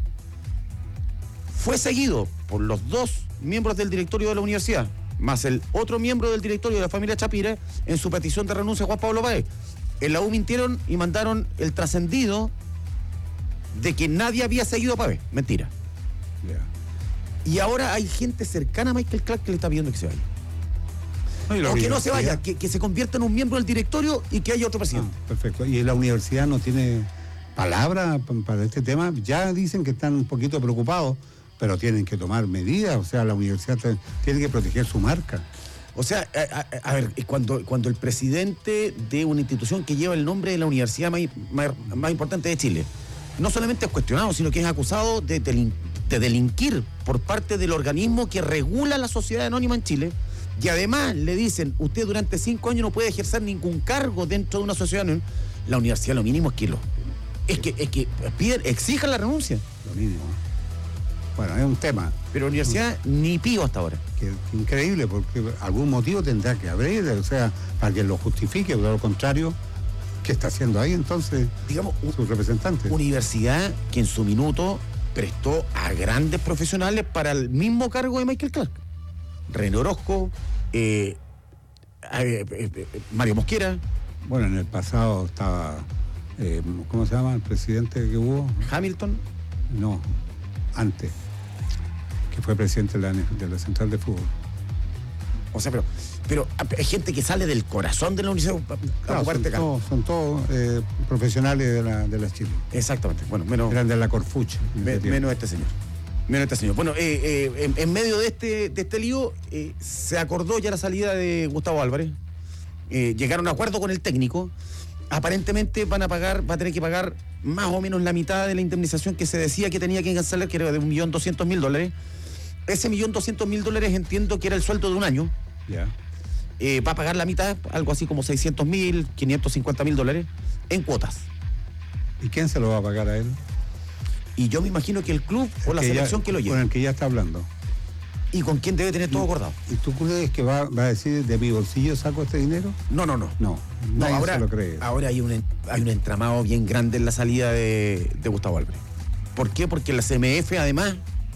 fue seguido por los dos miembros del directorio de la universidad, más el otro miembro del directorio de la familia Chapira, en su petición de renuncia a Juan Pablo Pavés. En la U mintieron y mandaron el trascendido de que nadie había seguido a Pavés. Mentira. Yeah. Y ahora hay gente cercana a Michael Clark que le está pidiendo que se vaya. No, o que no se vaya, que, que se convierta en un miembro del directorio y que haya otro presidente. Ah, perfecto. ¿Y la universidad no tiene palabra para este tema? Ya dicen que están un poquito preocupados, pero tienen que tomar medidas. O sea, la universidad te, tiene que proteger su marca. O sea, a, a, a ver, cuando, cuando el presidente de una institución que lleva el nombre de la universidad más, más, más importante de Chile, no solamente es cuestionado, sino que es acusado de, delin- de delinquir por parte del organismo que regula la sociedad anónima en Chile, y además le dicen, usted durante cinco años no puede ejercer ningún cargo dentro de una sociedad anónima, la universidad lo mínimo es que lo... Es que, es que piden, exijan la renuncia. Lo mínimo. Bueno, es un tema. Pero la universidad ni pío hasta ahora. Que, que increíble, porque algún motivo tendrá que haber, o sea, para que lo justifique, pero lo contrario... ¿Qué está haciendo ahí entonces, digamos, sus representantes? Universidad que en su minuto prestó a grandes profesionales para el mismo cargo de Michael Clark. René Orozco, eh, eh, eh, Mario Mosquera. Bueno, en el pasado estaba, eh, ¿cómo se llama el presidente que hubo? Hamilton. No, antes, que fue presidente de la, de la Central de Fútbol. O sea, pero... Pero hay gente que sale del corazón de la universidad. Claro, son todos son todo, eh, profesionales de la, de la Chile. Exactamente. Bueno, menos. Eran de la Corfuche. Me, menos este señor. Menos este señor. Bueno, eh, eh, en, en medio de este, de este lío, eh, se acordó ya la salida de Gustavo Álvarez. Eh, llegaron a acuerdo con el técnico. Aparentemente van a pagar, va a tener que pagar más o menos la mitad de la indemnización que se decía que tenía que cancelar, que era de un millón doscientos mil dólares. Ese millón doscientos mil dólares entiendo que era el sueldo de un año. Ya. Eh, va a pagar la mitad, algo así como seiscientos mil, quinientos cincuenta mil dólares en cuotas. ¿Y quién se lo va a pagar a él? Y yo me imagino que el club o la que selección ya, que lo lleva. Con el que ya está hablando. Y con quién debe tener todo acordado. ¿Y tú crees que va, va a decir de mi bolsillo saco este dinero? No, no, no. No, no nadie ahora, se lo cree. Ahora hay un, hay un entramado bien grande en la salida de, de Gustavo Álvarez. ¿Por qué? Porque la C M F además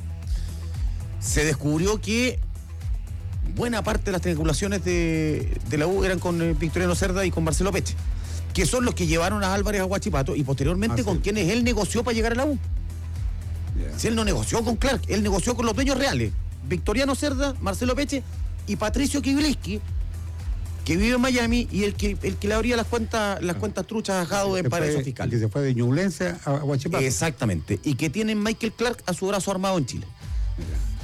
se descubrió que buena parte de las triangulaciones de, de la U eran con eh, Victoriano Cerda y con Marcelo Peche, que son los que llevaron a Álvarez a Huachipato y posteriormente ah, con sí. quienes él negoció para llegar a la U. Yeah. Si él no negoció con Clark, él negoció con los dueños reales, Victoriano Cerda, Marcelo Peche y Patricio Kibliski, que vive en Miami y el que, el que le abría las cuentas las cuentas truchas a Jado en paraísos fiscales. Que se fue de Ñublense a Huachipato. Exactamente, y que tienen Michael Clark a su brazo armado en Chile. Yeah.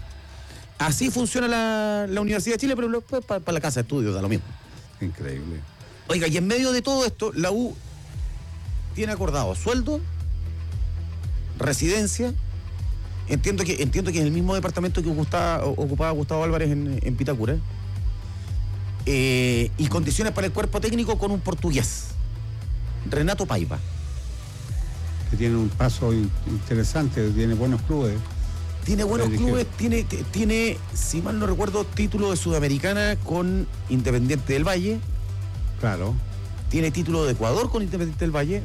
Así funciona la, la Universidad de Chile, pero después para, para la casa de estudios da lo mismo. Increíble. Oiga, y en medio de todo esto, la U tiene acordado sueldo, residencia. Entiendo que entiendo que es el mismo departamento que Gustavo, ocupaba Gustavo Álvarez en, en Pitacura. Eh, y condiciones para el cuerpo técnico con un portugués, Renato Paiva. Que tiene un paso interesante, tiene buenos clubes. Tiene buenos clubes, tiene, tiene, si mal no recuerdo, título de Sudamericana con Independiente del Valle. Claro. Tiene título de Ecuador con Independiente del Valle.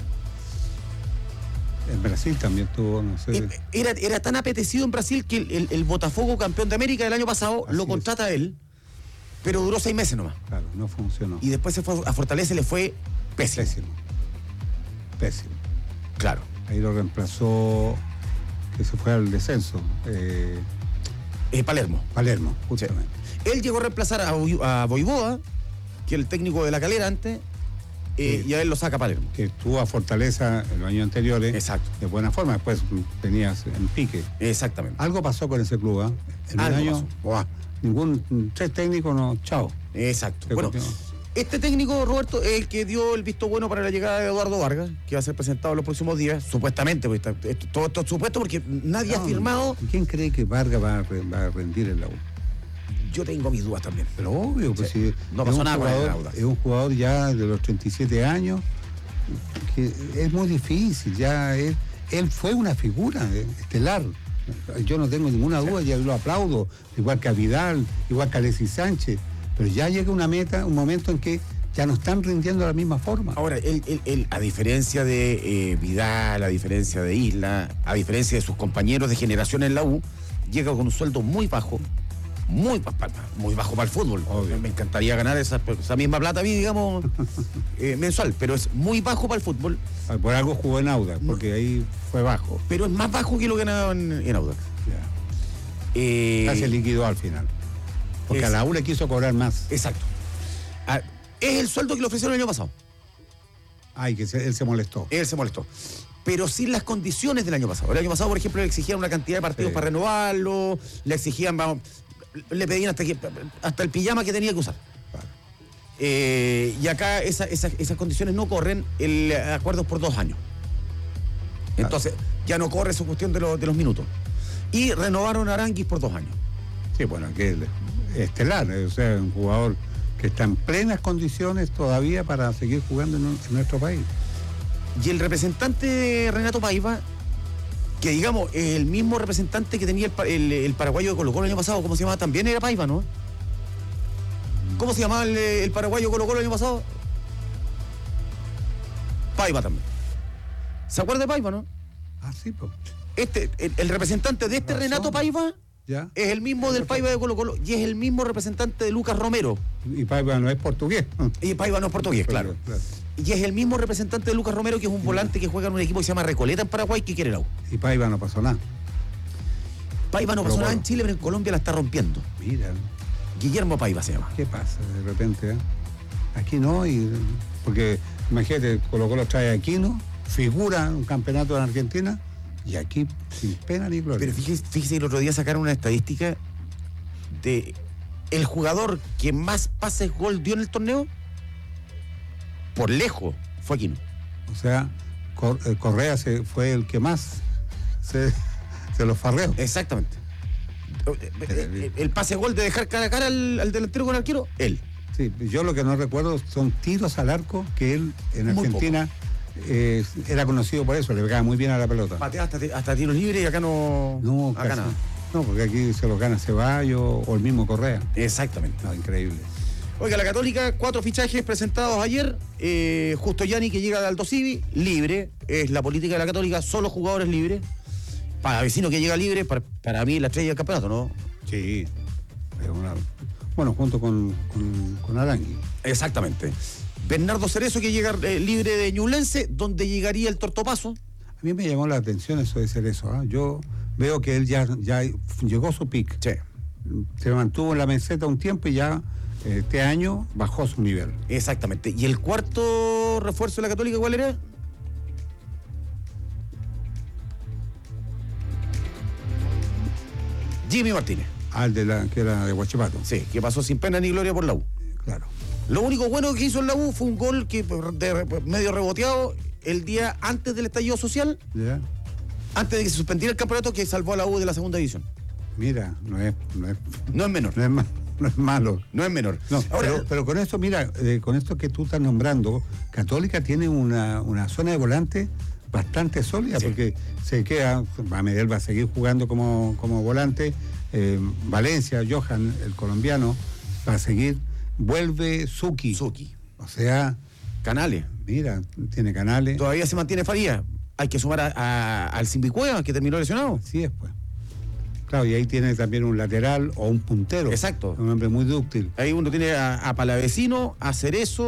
En Brasil también tuvo, no sé. Era, era tan apetecido en Brasil que el, el, el Botafogo, campeón de América del año pasado, así lo contrata a él, pero duró seis meses nomás. Claro, no funcionó. Y después se fue a Fortaleza y le fue pésimo. Pésimo. Pésimo. Claro. Ahí lo reemplazó... que se fue al descenso. Eh, eh, Palermo. Palermo, justamente. Sí. Él llegó a reemplazar a, a Voivoda, que es el técnico de La Calera antes, eh, sí. y a él lo saca Palermo. Que estuvo a Fortaleza en los años anteriores. Exacto. De buena forma, después tenías en pique. Exactamente. Algo pasó con ese club, ¿eh? En un año, ¡buah! Ningún tres técnicos, no, chao. Exacto. Se bueno, continuó. Este técnico, Roberto, es el que dio el visto bueno para la llegada de Eduardo Vargas, que va a ser presentado en los próximos días, supuestamente, porque está, esto, todo esto es supuesto porque nadie no, ha firmado. ¿Quién cree que Vargas va a, va a rendir en la U? Yo tengo mis dudas también. Pero obvio, pues sí. si no pasó nada con jugador, es un jugador ya de los treinta y siete años, que es muy difícil, ya es, él fue una figura estelar. Yo no tengo ninguna duda, ya lo aplaudo, igual que a Vidal, igual que a Alexis Sánchez. Pero ya llega una meta, un momento en que ya no están rindiendo de la misma forma. Ahora, él, él, él a diferencia de eh, Vidal, a diferencia de Isla, a diferencia de sus compañeros de generación en la U, llega con un sueldo muy bajo, muy, muy bajo para el fútbol. Obvio. Me encantaría ganar esa, esa misma plata a mí, digamos, eh, mensual, pero es muy bajo para el fútbol. Por algo jugó en Audax, porque ahí fue bajo. Pero es más bajo que lo que ganaba en, en Audax. Eh, Casi liquidó al final. Porque es, a la U le quiso cobrar más. Exacto. Ah, es el sueldo que le ofrecieron el año pasado. Ay, que se, él se molestó. Él se molestó. Pero sin las condiciones del año pasado. El año pasado, por ejemplo, le exigían una cantidad de partidos sí. para renovarlo, le exigían, vamos, le pedían hasta, que, hasta el pijama que tenía que usar. Claro. Eh, y acá esa, esa, esas condiciones no corren, el acuerdo es por dos años. Entonces, claro. ya no corre esa cuestión de, lo, de los minutos. Y renovaron a Aranguis por dos años. Sí, bueno, que es estelar, o sea, un jugador que está en plenas condiciones todavía para seguir jugando en, en nuestro país. Y el representante Renato Paiva, que digamos es el mismo representante que tenía el, el, el paraguayo de Colo-Colo el año pasado, ¿cómo se llamaba? También era Paiva, ¿no? ¿Cómo se llamaba el, el paraguayo de Colo-Colo el año pasado? Paiva también. ¿Se acuerda de Paiva, no? Ah, sí, pues. Este, el, el representante de este Razón. Renato Paiva ¿Ya? es el mismo del Paiva de Colo-Colo y es el mismo representante de Lucas Romero. Y Paiva no es portugués. Y Paiva no es portugués, claro. claro. Y es el mismo representante de Lucas Romero, que es un volante que juega en un equipo que se llama Recoleta en Paraguay, que quiere la U. Y Paiva no pasó nada. Paiva no pasó nada en Chile, pero en Colombia la está rompiendo. Mira. Guillermo Paiva se llama. ¿Qué pasa de repente? Eh? Aquí no, y porque imagínate, Colo-Colo trae a Aquino, figura un campeonato en Argentina, y aquí sin pena ni gloria. Pero fíjese, fíjese que el otro día sacaron una estadística de el jugador que más pases gol dio en el torneo, por lejos, fue Aquino. O sea, Cor Correa se, fue el que más se, se los farreó. Exactamente. El, el pase gol de dejar cara a cara al, al delantero con el arquero, él. Sí, yo lo que no recuerdo son tiros al arco que él en muy Argentina eh, era conocido por eso, le pegaba muy bien a la pelota. Patea hasta, hasta tiros libres y acá no. No, acá casi. nada. No, porque aquí se los gana Ceballos o el mismo Correa. Exactamente. No, increíble. Oiga, la Católica, cuatro fichajes presentados ayer. Eh, Justo Yanni, que llega de Aldo Civi, libre. Es la política de la Católica, solo jugadores libres. Para Vecino, que llega libre, para, para mí la estrella del campeonato, ¿no? Sí. Es una... Bueno, junto con, con, con Arangui. Exactamente. Bernardo Cerezo, que llega eh, libre de Ñublense, donde llegaría el Tortopaso. A mí me llamó la atención eso de Cerezo. ¿eh? Yo veo que él ya, ya llegó a su pic. Sí. Se mantuvo en la meseta un tiempo y ya este año bajó su nivel. Exactamente. ¿Y el cuarto refuerzo de la Católica cuál era? Jimmy Martínez. Ah, el de la, que era de Huachipato. Sí, que pasó sin pena ni gloria por la U. Claro. Lo único bueno que hizo en la U fue un gol que de, medio reboteado el día antes del estallido social. Yeah. Antes de que se suspendiera el campeonato, que salvó a la U de la segunda división. Mira, no es... No es, no es menor. No es, ma, no es malo. No es menor. No, Ahora, pero, pero con esto, mira, eh, con esto que tú estás nombrando, Católica tiene una, una zona de volante bastante sólida, sí. Porque se queda, Medel va a seguir jugando como, como volante, eh, Valencia, Johan, el colombiano, va a seguir, vuelve Zucchi. Zucchi. O sea... Canales. Mira, tiene Canales. Todavía se mantiene Faría. Hay que sumar a, a, al Simbicueva, que terminó lesionado. Sí, es pues. Claro, y ahí tiene también un lateral o un puntero. Exacto. Un hombre muy dúctil. Ahí uno tiene a, a Palavecino, a Cerezo,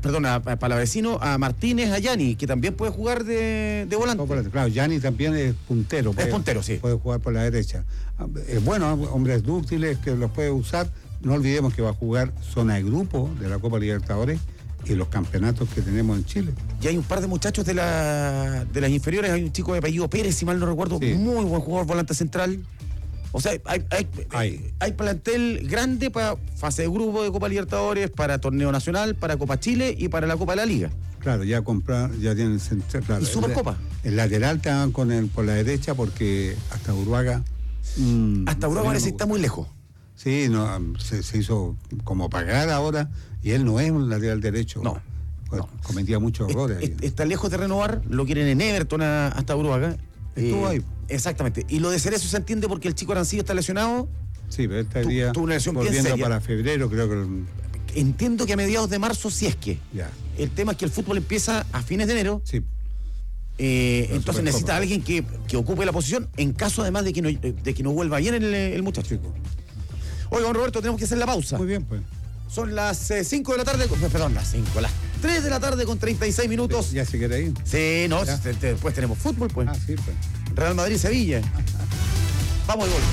perdón, a, a Palavecino, a Martínez, a Yanni, que también puede jugar de, de volante. No, claro, Yanni también es puntero. Es puede, puntero, sí. Puede jugar por la derecha. Es bueno, hombres dúctiles que los puede usar. No olvidemos que va a jugar zona de grupo de la Copa Libertadores y los campeonatos que tenemos en Chile. Y hay un par de muchachos de, la, de las inferiores, hay un chico de apellido Pérez, si mal no recuerdo, sí. Muy buen jugador, volante central. O sea, hay, hay, hay. hay plantel grande para fase de grupo de Copa Libertadores, para torneo nacional, para Copa Chile y para la Copa de la Liga. Claro, ya comprar, ya tienen central. Claro, y Supercopa. El, el lateral te van con el por la derecha porque hasta Uruguaga. Mmm, hasta Uruguaga parece que está muy lejos. Sí, no, se, se hizo como pagar ahora y él no es un lateral derecho. No. Pues no. Cometía muchos errores. Es, es, está lejos de renovar, lo quieren en Everton a, hasta Uruguaga. Estuvo eh, ahí. Exactamente. Y lo de Cerezo se entiende porque el chico Arancillo está lesionado. Sí, pero este día tuvo una lesión volviendo bien seria. Para febrero, creo que... Entiendo que a mediados de marzo sí es que. Ya. El tema es que el fútbol empieza a fines de enero. Sí. Eh, no, entonces necesita a alguien que, que ocupe la posición en caso además de que no, de que no vuelva bien el, el muchacho. Chico. Oiga, don Roberto, tenemos que hacer la pausa. Muy bien, pues. Son las cinco eh, de la tarde, perdón, las cinco, las tres de la tarde con treinta y seis minutos. ¿Ya se quiere ir? Sí, no, te, te, después tenemos fútbol, pues. Ah, sí, pues. Real Madrid-Sevilla. Vamos al gol.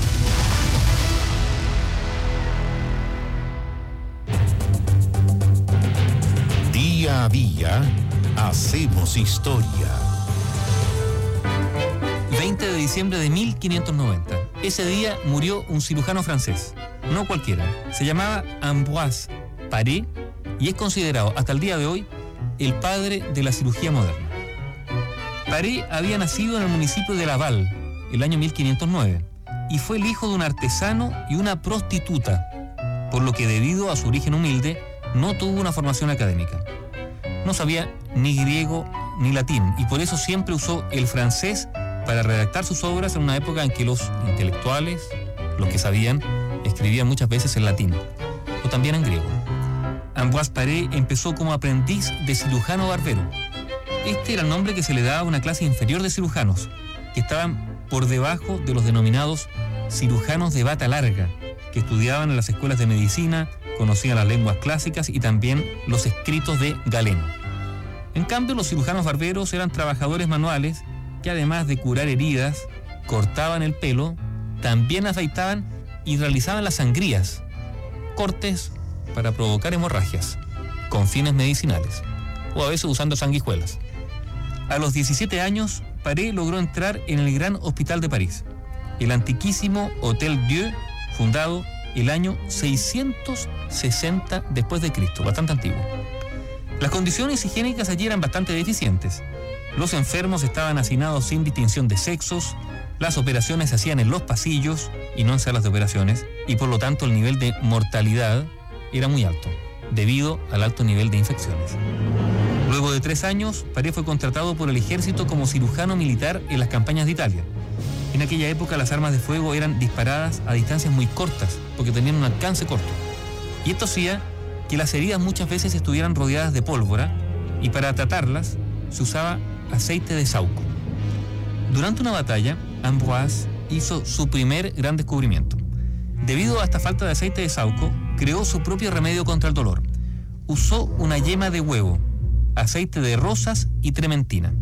Día a día, hacemos historia. veinte de diciembre de mil quinientos noventa. Ese día murió un cirujano francés, no cualquiera. Se llamaba Ambroise Paré y es considerado hasta el día de hoy el padre de la cirugía moderna. Paré había nacido en el municipio de Laval el año mil quinientos nueve y fue el hijo de un artesano y una prostituta, por lo que debido a su origen humilde no tuvo una formación académica. No sabía ni griego ni latín y por eso siempre usó el francés para redactar sus obras en una época en que los intelectuales, los que sabían, escribían muchas veces en latín, o también en griego. Ambroise Paré empezó como aprendiz de cirujano barbero. Este era el nombre que se le daba a una clase inferior de cirujanos, que estaban por debajo de los denominados cirujanos de bata larga, que estudiaban en las escuelas de medicina, conocían las lenguas clásicas y también los escritos de Galeno. En cambio, los cirujanos barberos eran trabajadores manuales que además de curar heridas, cortaban el pelo, también afeitaban y realizaban las sangrías, cortes para provocar hemorragias, con fines medicinales, o a veces usando sanguijuelas. A los diecisiete años, Paré logró entrar en el Gran Hospital de París, el antiquísimo Hôtel Dieu, fundado el año seiscientos sesenta después de Cristo, bastante antiguo. Las condiciones higiénicas allí eran bastante deficientes. Los enfermos estaban hacinados sin distinción de sexos, las operaciones se hacían en los pasillos y no en salas de operaciones, y por lo tanto el nivel de mortalidad era muy alto, debido al alto nivel de infecciones. Luego de tres años, Paré fue contratado por el ejército como cirujano militar en las campañas de Italia. En aquella época las armas de fuego eran disparadas a distancias muy cortas, porque tenían un alcance corto. Y esto hacía que las heridas muchas veces estuvieran rodeadas de pólvora, y para tratarlas se usaba aceite de saúco. Durante una batalla, Ambroise hizo su primer gran descubrimiento. Debido a esta falta de aceite de saúco, creó su propio remedio contra el dolor. Usó una yema de huevo, aceite de rosas y trementina.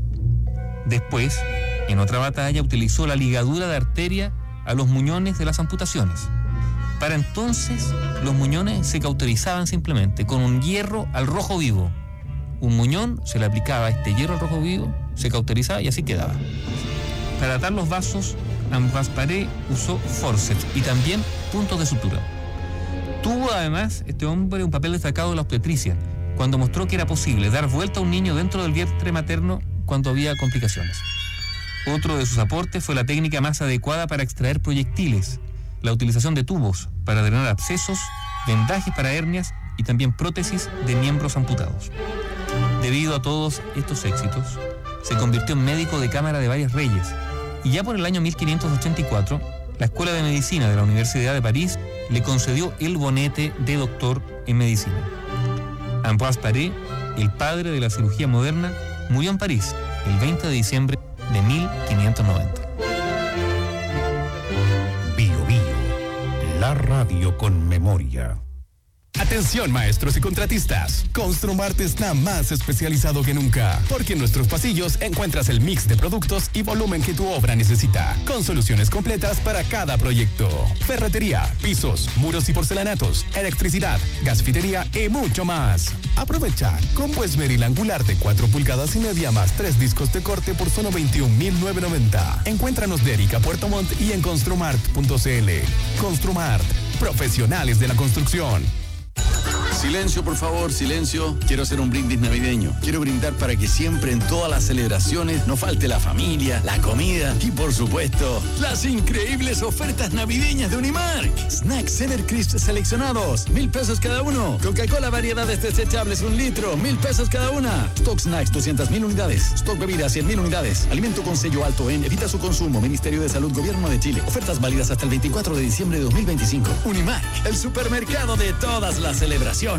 Después, en otra batalla, utilizó la ligadura de arteria a los muñones de las amputaciones. Para entonces, los muñones se cauterizaban simplemente con un hierro al rojo vivo. Un muñón, se le aplicaba este hierro al rojo vivo, se cauterizaba y así quedaba. Para atar los vasos, Ambroise Paré usó forceps y también puntos de sutura. Tuvo además este hombre un papel destacado en la obstetricia, cuando mostró que era posible dar vuelta a un niño dentro del vientre materno cuando había complicaciones. Otro de sus aportes fue la técnica más adecuada para extraer proyectiles, la utilización de tubos para drenar abscesos, vendajes para hernias y también prótesis de miembros amputados. Debido a todos estos éxitos, se convirtió en médico de cámara de varios reyes y ya por el año mil quinientos ochenta y cuatro, la Escuela de Medicina de la Universidad de París le concedió el bonete de doctor en medicina. Ambroise Paré, el padre de la cirugía moderna, murió en París el veinte de diciembre de mil quinientos noventa. Bio Bio, la radio con memoria. Atención maestros y contratistas, Construmart está más especializado que nunca, porque en nuestros pasillos encuentras el mix de productos y volumen que tu obra necesita, con soluciones completas para cada proyecto. Ferretería, pisos, muros y porcelanatos, electricidad, gasfitería y mucho más. Aprovecha combo esmeril angular de cuatro pulgadas y media más tres discos de corte por solo veintiún mil novecientos noventa. Encuéntranos de Erika Puerto Montt y en construmart punto cl. Construmart, profesionales de la construcción. Silencio, por favor, silencio. Quiero hacer un brindis navideño. Quiero brindar para que siempre en todas las celebraciones no falte la familia, la comida y, por supuesto, las increíbles ofertas navideñas de Unimark. Snacks Evercrisp seleccionados, mil pesos cada uno. Coca-Cola variedades desechables, un litro, mil pesos cada una. Stock Snacks, doscientas mil unidades. Stock Bebidas, cien mil unidades. Alimento con sello alto en Evita su consumo. Ministerio de Salud, Gobierno de Chile. Ofertas válidas hasta el veinticuatro de diciembre de dos mil veinticinco. Unimark, el supermercado de todas las celebraciones.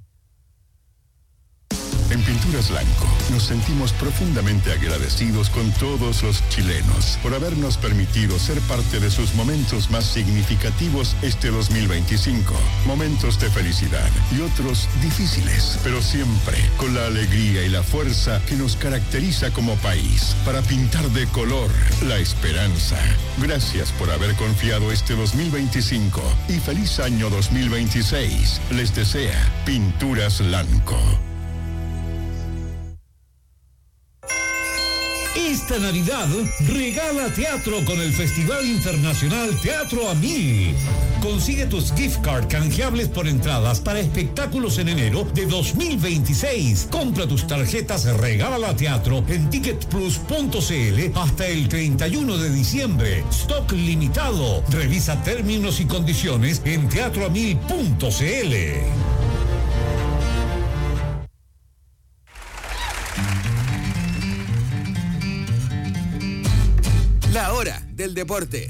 En Pinturas Blanco nos sentimos profundamente agradecidos con todos los chilenos por habernos permitido ser parte de sus momentos más significativos este dos mil veinticinco. Momentos de felicidad y otros difíciles, pero siempre con la alegría y la fuerza que nos caracteriza como país para pintar de color la esperanza. Gracias por haber confiado este dos mil veinticinco y feliz año dos mil veintiséis. Les desea Pinturas Blanco. Esta Navidad regala teatro con el Festival Internacional Teatro a Mil. Consigue tus gift card canjeables por entradas para espectáculos en enero de dos mil veintiséis. Compra tus tarjetas Regala Teatro en ticket plus punto cl hasta el treinta y uno de diciembre. Stock limitado. Revisa términos y condiciones en teatro a mil punto cl. La hora del deporte.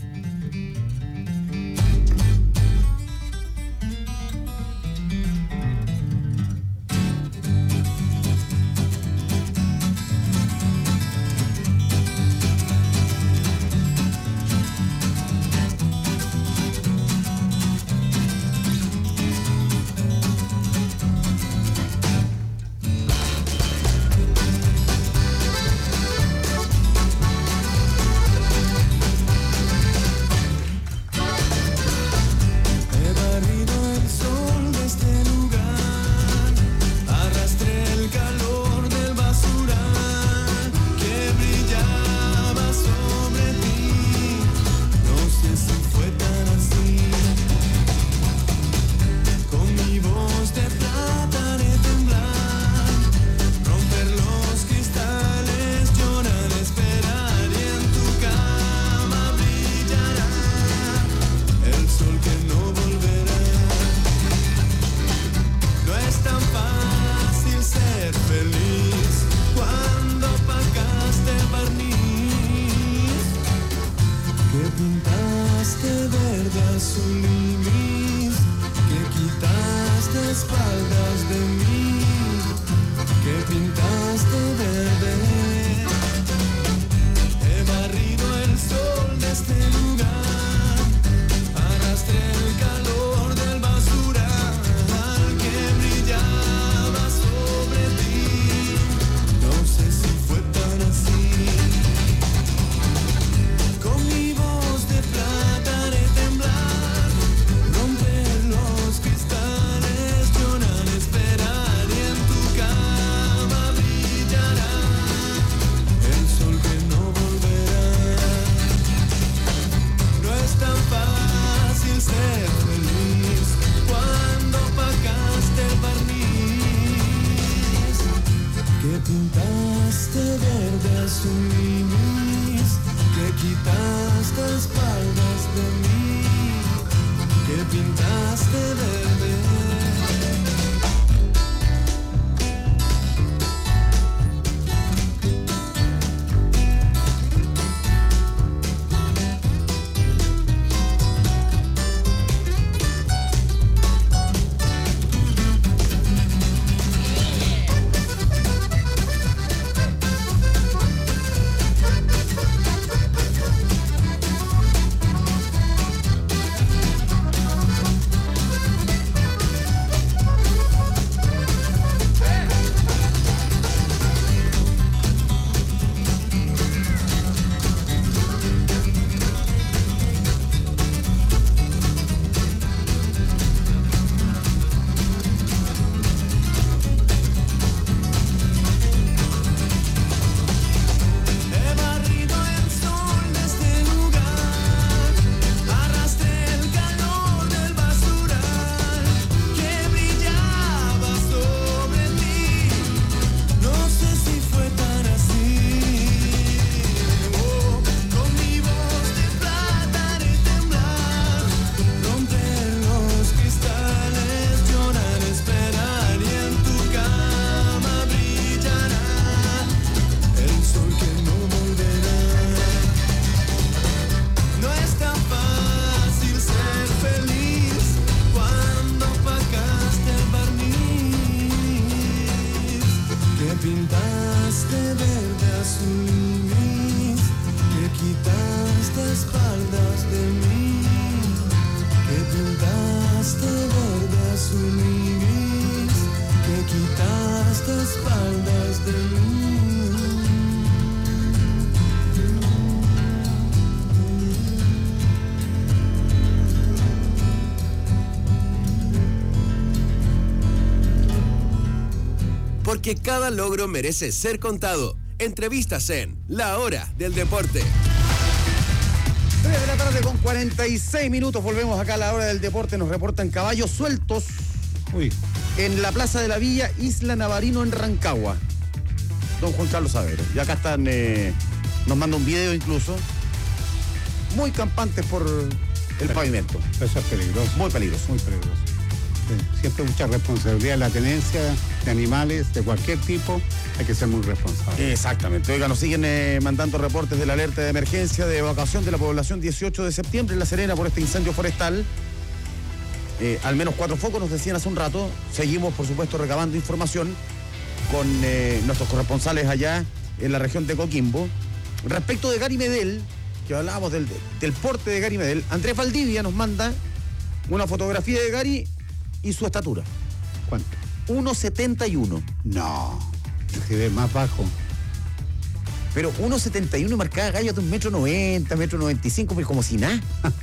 porque cada logro merece ser contado. Entrevistas en La Hora del Deporte. tres de la tarde con cuarenta y seis minutos. Volvemos acá a La Hora del Deporte. Nos reportan caballos sueltos. Uy. En la Plaza de la Villa, Isla Navarino, en Rancagua. Don Juan Carlos Savero. Y acá están, eh, nos manda un video incluso. Muy campantes por el Pero, pavimento. Eso es peligroso. Muy peligroso. Muy peligroso. Sí, siempre mucha responsabilidad en la tenencia de animales de cualquier tipo. Hay que ser muy responsable. Exactamente. Oiga, nos siguen eh, mandando reportes de la alerta de emergencia de evacuación de la población dieciocho de septiembre en La Serena por este incendio forestal. Eh, al menos cuatro focos, nos decían hace un rato. Seguimos, por supuesto, recabando información con eh, nuestros corresponsales allá en la región de Coquimbo. Respecto de Gary Medel, que hablábamos del, del porte de Gary Medel, Andrés Valdivia nos manda una fotografía de Gary y su estatura. ¿Cuánto? uno setenta y uno. No, se ve más bajo. Pero uno setenta y uno marcaba gallos de un metro noventa, metro noventa y cinco, pero como si nada.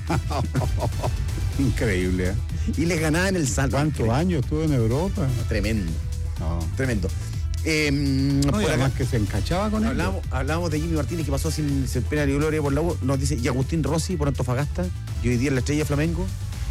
Increíble, ¿eh? Y les ganaba en el salto. ¿Cuántos años estuvo en Europa? No, tremendo. No. Tremendo. Eh, no, por y además acá, que se encachaba con hablamos, él. Hablábamos de Jimmy Martínez, que pasó sin, sin pena ni gloria por la U. Nos dice, y Agustín Rossi por Antofagasta, y hoy día en la Estrella de Flamengo.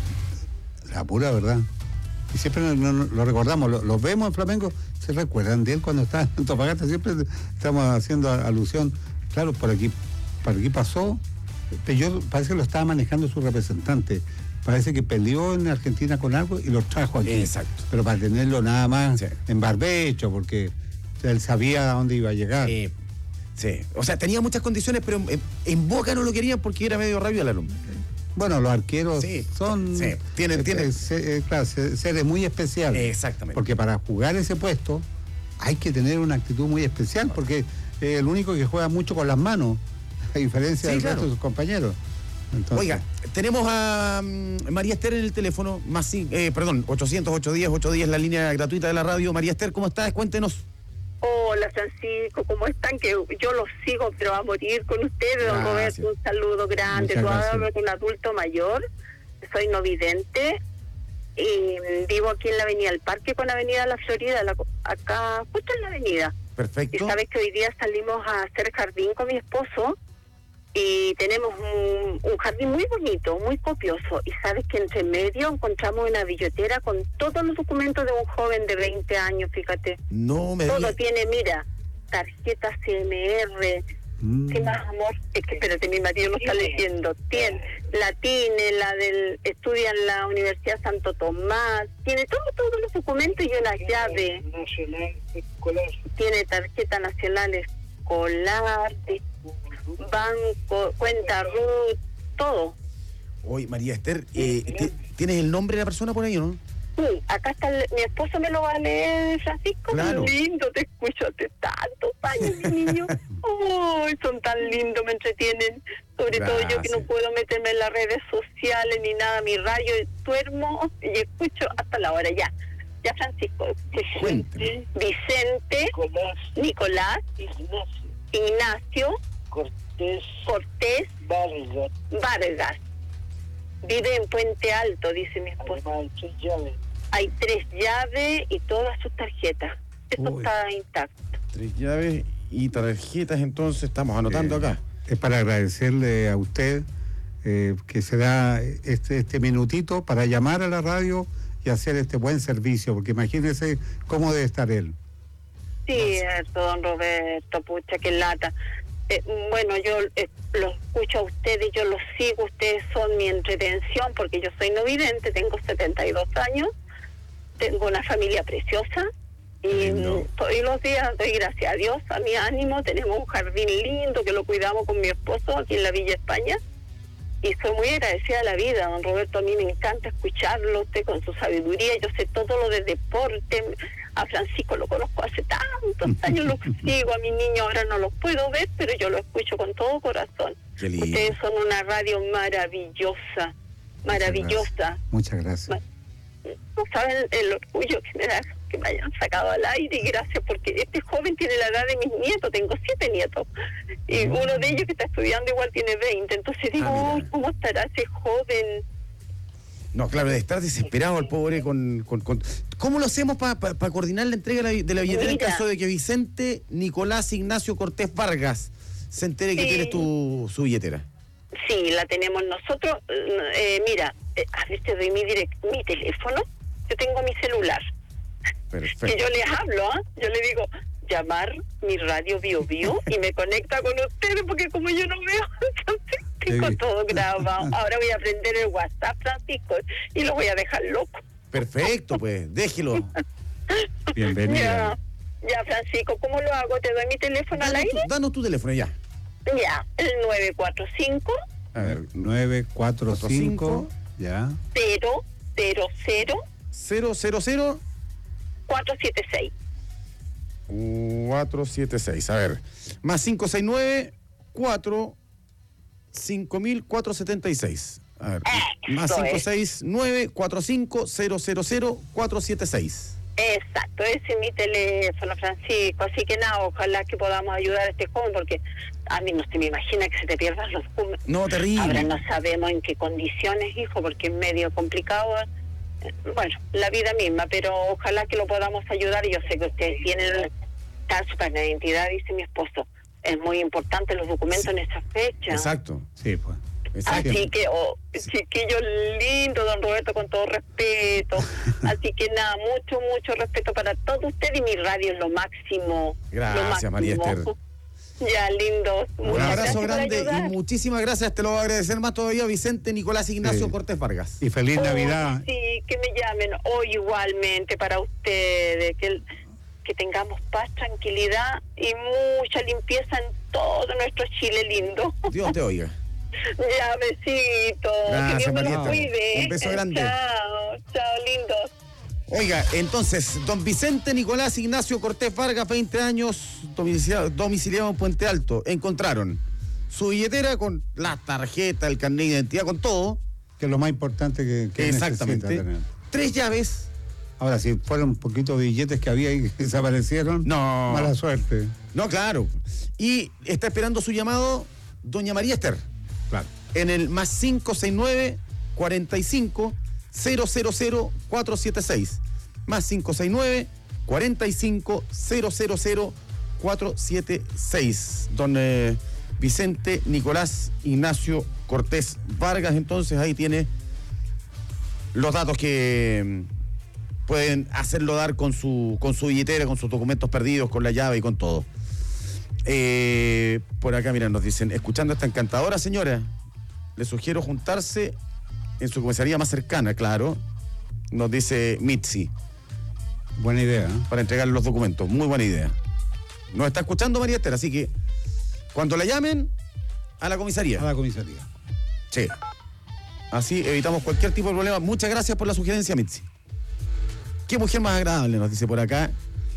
La pura verdad. Y siempre no, no, lo recordamos, lo, lo vemos en Flamengo, se recuerdan de él cuando estaba en Antofagasta, siempre estamos haciendo alusión. Claro, por aquí, por aquí pasó, pero yo parece que lo estaba manejando su representante. Parece que peleó en Argentina con algo y lo trajo aquí. Exacto. Pero para tenerlo nada más sí. en barbecho, porque él sabía a dónde iba a llegar. Eh, sí, o sea, tenía muchas condiciones, pero en, en Boca no lo querían porque era medio rabio al alumno. Bueno, los arqueros sí, son sí, tienen, eh, tienen. Eh, claro, seres muy especiales. Exactamente. Porque para jugar ese puesto hay que tener una actitud muy especial, porque es el único que juega mucho con las manos, a diferencia sí, del claro. resto de sus compañeros. Entonces, oiga, tenemos a um, María Esther en el teléfono, más eh, perdón, ochocientos, ochocientos diez, ochocientos diez, la línea gratuita de la radio. María Esther, ¿cómo estás? Cuéntenos. Hola Francisco, ¿cómo están? Que yo los sigo, pero a morir con ustedes, don Roberto, un saludo grande. Todavía con un adulto mayor, soy no vidente y vivo aquí en la Avenida del Parque con Avenida La Florida, la, acá justo en la avenida. Perfecto. Y sabes que hoy día salimos a hacer jardín con mi esposo y tenemos un, un jardín muy bonito, muy copioso, y sabes que entre medio encontramos una billetera con todos los documentos de un joven de veinte años, fíjate. No me todo digas. tiene, mira, tarjeta C M R, mm. ¿qué más, amor? Es que espérate, mi marido lo está leyendo. Tiene la tiene, la del, estudia en la Universidad Santo Tomás, tiene todo, todos los documentos y una llave. Tiene tarjeta nacional escolar, banco, cuenta R U T, todo. Oye, María Esther, eh, ¿tienes el nombre de la persona por ahí o no? Sí, acá está, el, mi esposo me lo va a leer, Francisco. Claro. Muy lindo, te escucho hace tantos años, mi niño. Oh, son tan lindos, me entretienen. Sobre Gracias. todo yo que no puedo meterme en las redes sociales ni nada, mi radio, duermo y escucho hasta la hora ya. Ya, Francisco. Cuéntame. Vicente, Nicolás, Nicolás Ignacio, Ignacio Cortés, Cortés Vargas. Vargas. Vive en Puente Alto, dice mi esposo. Hay tres llaves. Hay tres llaves y todas sus tarjetas. Esto Uy. está intacto. Tres llaves y tarjetas, entonces estamos anotando eh, acá. Es para agradecerle a usted eh, que se da este, este minutito para llamar a la radio y hacer este buen servicio, porque imagínese cómo debe estar él. Sí, eso, don Roberto, pucha, qué lata. Eh, bueno, yo eh, los escucho a ustedes, yo los sigo, ustedes son mi entretención, porque yo soy no vidente, tengo setenta y dos años, tengo una familia preciosa, y no. todos los días doy gracias a Dios, a mi ánimo, tenemos un jardín lindo que lo cuidamos con mi esposo aquí en la Villa España, y soy muy agradecida a la vida, don Roberto. A mí me encanta escucharlo, usted con su sabiduría, yo sé todo lo de deporte. A Francisco lo conozco hace tantos años, lo sigo, a mi niño ahora no los puedo ver, pero yo lo escucho con todo corazón. Ustedes son una radio maravillosa, maravillosa. Muchas gracias. No saben el orgullo que me da que me hayan sacado al aire, y gracias, porque este joven tiene la edad de mis nietos, tengo siete nietos, y mm. uno de ellos que está estudiando igual tiene veinte, entonces digo, ah, oh, ¿cómo estará ese joven? No, claro, de estar desesperado el pobre con... con, con... ¿Cómo lo hacemos para pa, pa coordinar la entrega de la, de la billetera Mira. en caso de que Vicente Nicolás Ignacio Cortés Vargas se entere que sí. tienes tu, su billetera? Sí, la tenemos nosotros. Eh, mira, eh, a ver, te doy mi, direct, mi teléfono. Yo tengo mi celular. Perfecto. Que yo les hablo, ¿eh? Yo le digo, llamar mi radio Bio Bio y me conecta con ustedes porque como yo no veo, entonces tengo sí. todo grabado. Ahora voy a aprender el WhatsApp, Francisco, y lo voy a dejar loco. Perfecto, pues, déjelo. Bienvenida. Ya, ya, Francisco, ¿cómo lo hago? ¿Te doy mi teléfono danos al aire? Tu, danos tu teléfono, ya. Ya, el nueve cuatro cinco. A ver, nueve cuatro cinco. Ya. cero cero cero. cero cero cero. cuatro siete seis. cuatro siete seis, a ver. Más cinco seis nueve, cuatro, cinco mil cuatrocientos setenta y seis. A ver. Eh, más cinco seis nueve, cuatro cinco cero cero cero, cuatro siete seis. Exacto, ese es mi teléfono, Francisco. Así que nada, ojalá que podamos ayudar a este joven, porque a mí no se me imagina que se te pierdan los documentos. No, terrible. Ahora no sabemos en qué condiciones, hijo, porque es medio complicado. Bueno, la vida misma, pero ojalá que lo podamos ayudar. Yo sé que ustedes tienen tal para la identidad, dice mi esposo. Es muy importante los documentos sí. en esa fecha. Exacto. Sí, pues. Exacto. Así que, oh, chiquillo lindo, don Roberto, con todo respeto. Así que nada, mucho, mucho respeto para todos ustedes y mi radio es lo máximo. Gracias, lo máximo. María Esther. Ya, lindos. Un abrazo grande y muchísimas gracias. Te lo voy a agradecer más todavía, Vicente Nicolás Ignacio sí. Cortés Vargas. Y feliz oh, Navidad. Sí, que me llamen hoy oh, igualmente para ustedes. Que, el, que tengamos paz, tranquilidad y mucha limpieza en todo nuestro Chile lindo. Dios te oiga. Ya, besito. Gracias, que Dios me María. los cuide. Un beso grande. Chao, chao, lindos. Oiga, entonces, don Vicente Nicolás Ignacio Cortés Vargas, veinte años, domiciliado, domiciliado en Puente Alto. Encontraron su billetera con la tarjeta, el carnet de identidad, con todo. Que es lo más importante que, que exactamente. necesita tener. Tres llaves. Ahora, si fueron un poquito de billetes que había y que desaparecieron, no. Mala suerte. No, claro. Y está esperando su llamado doña María Esther. Claro. En el más cinco seis nueve, cuarenta y cinco, cero cero cero, cuatro siete seis. Más cinco seis nueve, cuarenta y cinco, cero cero cero, cuatro siete seis. Don eh, Vicente Nicolás Ignacio Cortés Vargas, entonces ahí tiene los datos que pueden hacerlo dar con su, con su billetera, con sus documentos perdidos, con la llave y con todo. Eh, por acá, mira, nos dicen, escuchando a esta encantadora señora, le sugiero juntarse en su comisaría más cercana, claro, nos dice Mitzi. Buena idea, ¿eh? Para entregar los documentos, muy buena idea. Nos está escuchando María Esther, así que cuando la llamen, a la comisaría. A la comisaría. Sí. Así evitamos cualquier tipo de problema. Muchas gracias por la sugerencia, Mitzi. Qué mujer más agradable, nos dice por acá.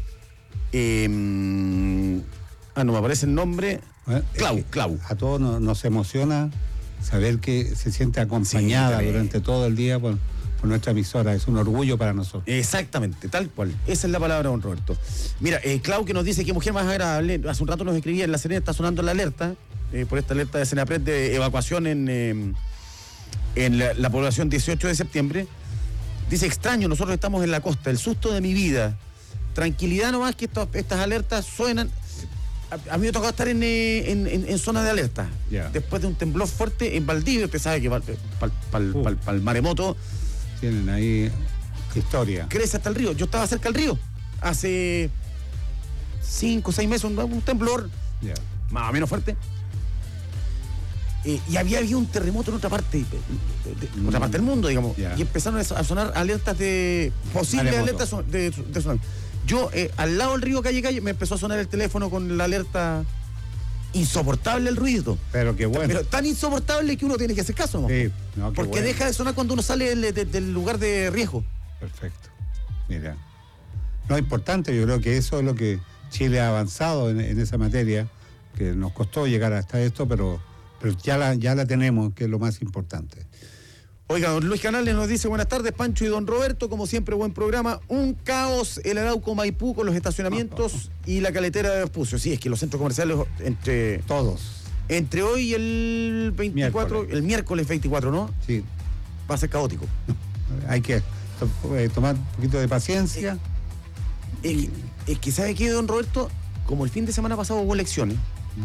Eh, ah, no me aparece el nombre. Bueno, Clau, eh, Clau. A todos nos, nos emociona saber que se siente acompañada sí, durante todo el día por, por nuestra emisora. Es un orgullo para nosotros. Exactamente, tal cual. Esa es la palabra, don Roberto. Mira, eh, Clau, que nos dice qué mujer más agradable. Hace un rato nos escribía en La Serena, está sonando la alerta, eh, por esta alerta de Senapred de evacuación en, eh, en la, la población dieciocho de septiembre. Dice, extraño, nosotros estamos en la costa, el susto de mi vida. Tranquilidad nomás que estos, estas alertas suenan. A, a mí me tocó estar en, en, en, en zona de alerta. Yeah. Después de un temblor fuerte en Valdivia, usted sabe que para uh. el maremoto... Tienen ahí historia. Crece hasta el río. Yo estaba cerca del río hace cinco o seis meses, un, un temblor yeah. más o menos fuerte. Eh, y había habido un terremoto en otra parte, de, de, de, mm. otra parte del mundo, digamos. Yeah. Y empezaron a sonar alertas de... posibles alertas de, de tsunami. Yo, eh, al lado del río Calle Calle, me empezó a sonar el teléfono con la alerta. Insoportable el ruido. Pero qué bueno. Pero tan insoportable que uno tiene que hacer caso, ¿no? Sí, no, qué porque bueno. deja de sonar cuando uno sale de, de, del lugar de riesgo. Perfecto. Mira. Lo importante, yo creo que eso es lo que Chile ha avanzado en, en esa materia, que nos costó llegar hasta esto, pero, pero ya, la, ya la tenemos, que es lo más importante. Oiga, don Luis Canales nos dice, buenas tardes, Pancho y don Roberto, como siempre, buen programa. Un caos el Arauco Maipú con los estacionamientos y la caletera de Vespucio. Sí, es que los centros comerciales entre... Todos. Entre hoy y el veinticuatro, miércoles. El miércoles veinticuatro, ¿no? Sí. va a ser caótico. Hay que to- tomar un poquito de paciencia. Es que, es que ¿sabe qué, don Roberto? Como el fin de semana pasado hubo elecciones,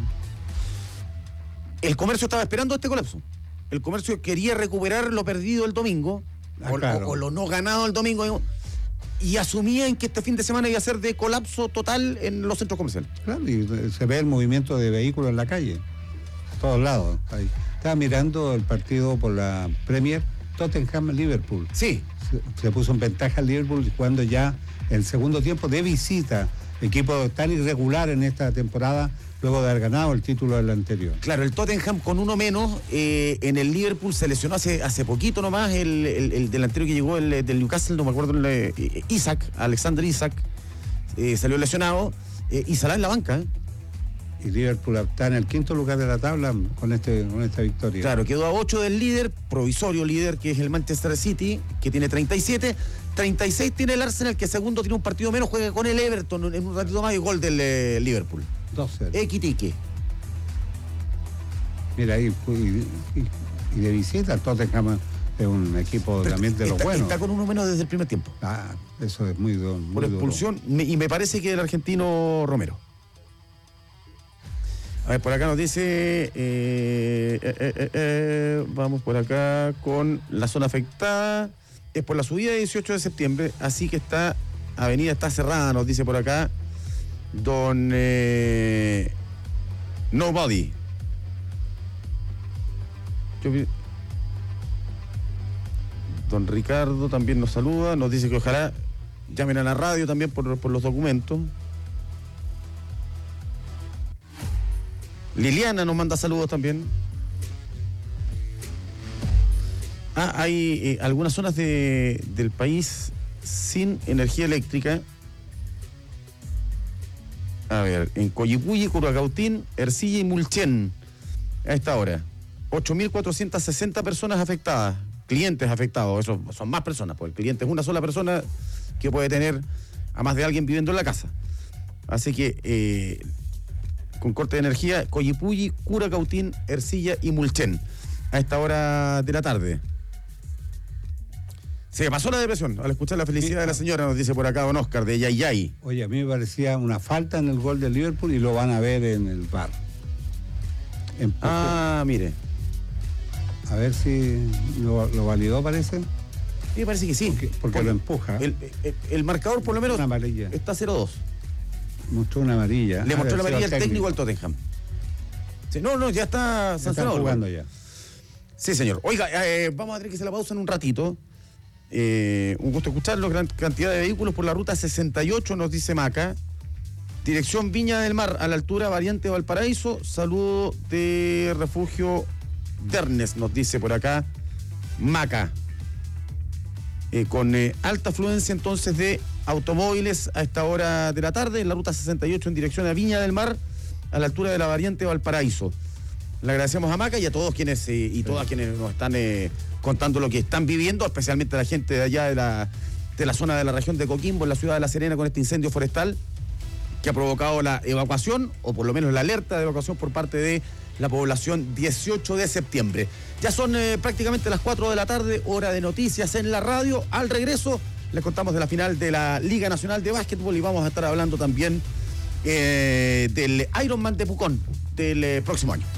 el comercio estaba esperando este colapso. El comercio quería recuperar lo perdido el domingo, Ah, o, claro. o- o lo no ganado el domingo, y asumían que este fin de semana iba a ser de colapso total en los centros comerciales. Claro, y se ve el movimiento de vehículos en la calle, a todos lados. Ahí. Estaba mirando el partido por la Premier, Tottenham-Liverpool. Sí. Se, se puso en ventaja el Liverpool jugando ya el segundo tiempo de visita. Equipo tan irregular en esta temporada, luego de haber ganado el título del anterior. Claro, el Tottenham con uno menos, eh, en el Liverpool se lesionó hace, hace poquito nomás el, el, el delantero que llegó el, del Newcastle, no me acuerdo, el, eh, Isaac, Alexander Isaac, eh, salió lesionado, eh, y Salah en la banca. ¿eh? Y Liverpool está en el quinto lugar de la tabla con, este, con esta victoria. Claro, quedó a ocho del líder, provisorio líder, que es el Manchester City, que tiene treinta y siete. treinta y seis tiene el Arsenal, que segundo tiene un partido menos, juega con el Everton en un ratito más y gol del eh, Liverpool. dos cero. Equitique. Mira, ahí y, y, y de visita el Tottenham es un equipo Pero también de los está, buenos. Está con uno menos desde el primer tiempo. Ah, eso es muy, do, muy Por expulsión, me, y me parece que el argentino Romero. A ver, por acá nos dice, eh, eh, eh, eh, eh, vamos por acá con la zona afectada, es por la subida de dieciocho de septiembre, así que está, avenida está cerrada, nos dice por acá, don eh, Nobody. Yo vi- don Ricardo también nos saluda, nos dice que ojalá llamen a la radio también por, por los documentos. Liliana nos manda saludos también. Ah, hay eh, algunas zonas de, del país sin energía eléctrica. A ver, en Coyipulli, Curacautín, Ercilla y Mulchen, a esta hora. ocho mil cuatrocientas sesenta personas afectadas, clientes afectados, eso son más personas, porque el cliente es una sola persona que puede tener a más de alguien viviendo en la casa. Así que, eh, con corte de energía, Coyipulli, Curacautín, Ercilla y Mulchen, a esta hora de la tarde. Se pasó la depresión al escuchar la felicidad de la señora, nos dice por acá don Oscar, de Yayay. Oye, a mí me parecía una falta en el gol del Liverpool y lo van a ver en el V A R. Empujó. Ah, mire. A ver si lo, lo validó, parece. Me parece que sí. Porque, porque lo empuja. El, el, el marcador por lo menos una amarilla. Está cero dos. Mostró una amarilla. Le Ah, mostró la debe amarilla ser al técnico. técnico al Tottenham. Sí, no, no, ya está Ya sancionado. están jugando ya. Sí, señor. Oiga, eh, vamos a tener que hacer la pausa en un ratito. Eh, un gusto escucharlo. Gran cantidad de vehículos por la ruta sesenta y ocho, nos dice Maca. Dirección Viña del Mar, a la altura variante Valparaíso. Saludo de Refugio Dernes, nos dice por acá Maca. Eh, con eh, alta afluencia entonces de automóviles a esta hora de la tarde en la ruta sesenta y ocho en dirección a Viña del Mar, a la altura de la variante Valparaíso. Le agradecemos a Maca y a todos quienes eh, y todas quienes nos están eh, contando lo que están viviendo, especialmente a la gente de allá de la, de la zona de la región de Coquimbo, en la ciudad de La Serena, con este incendio forestal que ha provocado la evacuación, o por lo menos la alerta de evacuación por parte de la población dieciocho de septiembre. Ya son eh, prácticamente las cuatro de la tarde, hora de noticias en la radio. Al regreso les contamos de la final de la Liga Nacional de Básquetbol y vamos a estar hablando también eh, del Ironman de Pucón del eh, próximo año.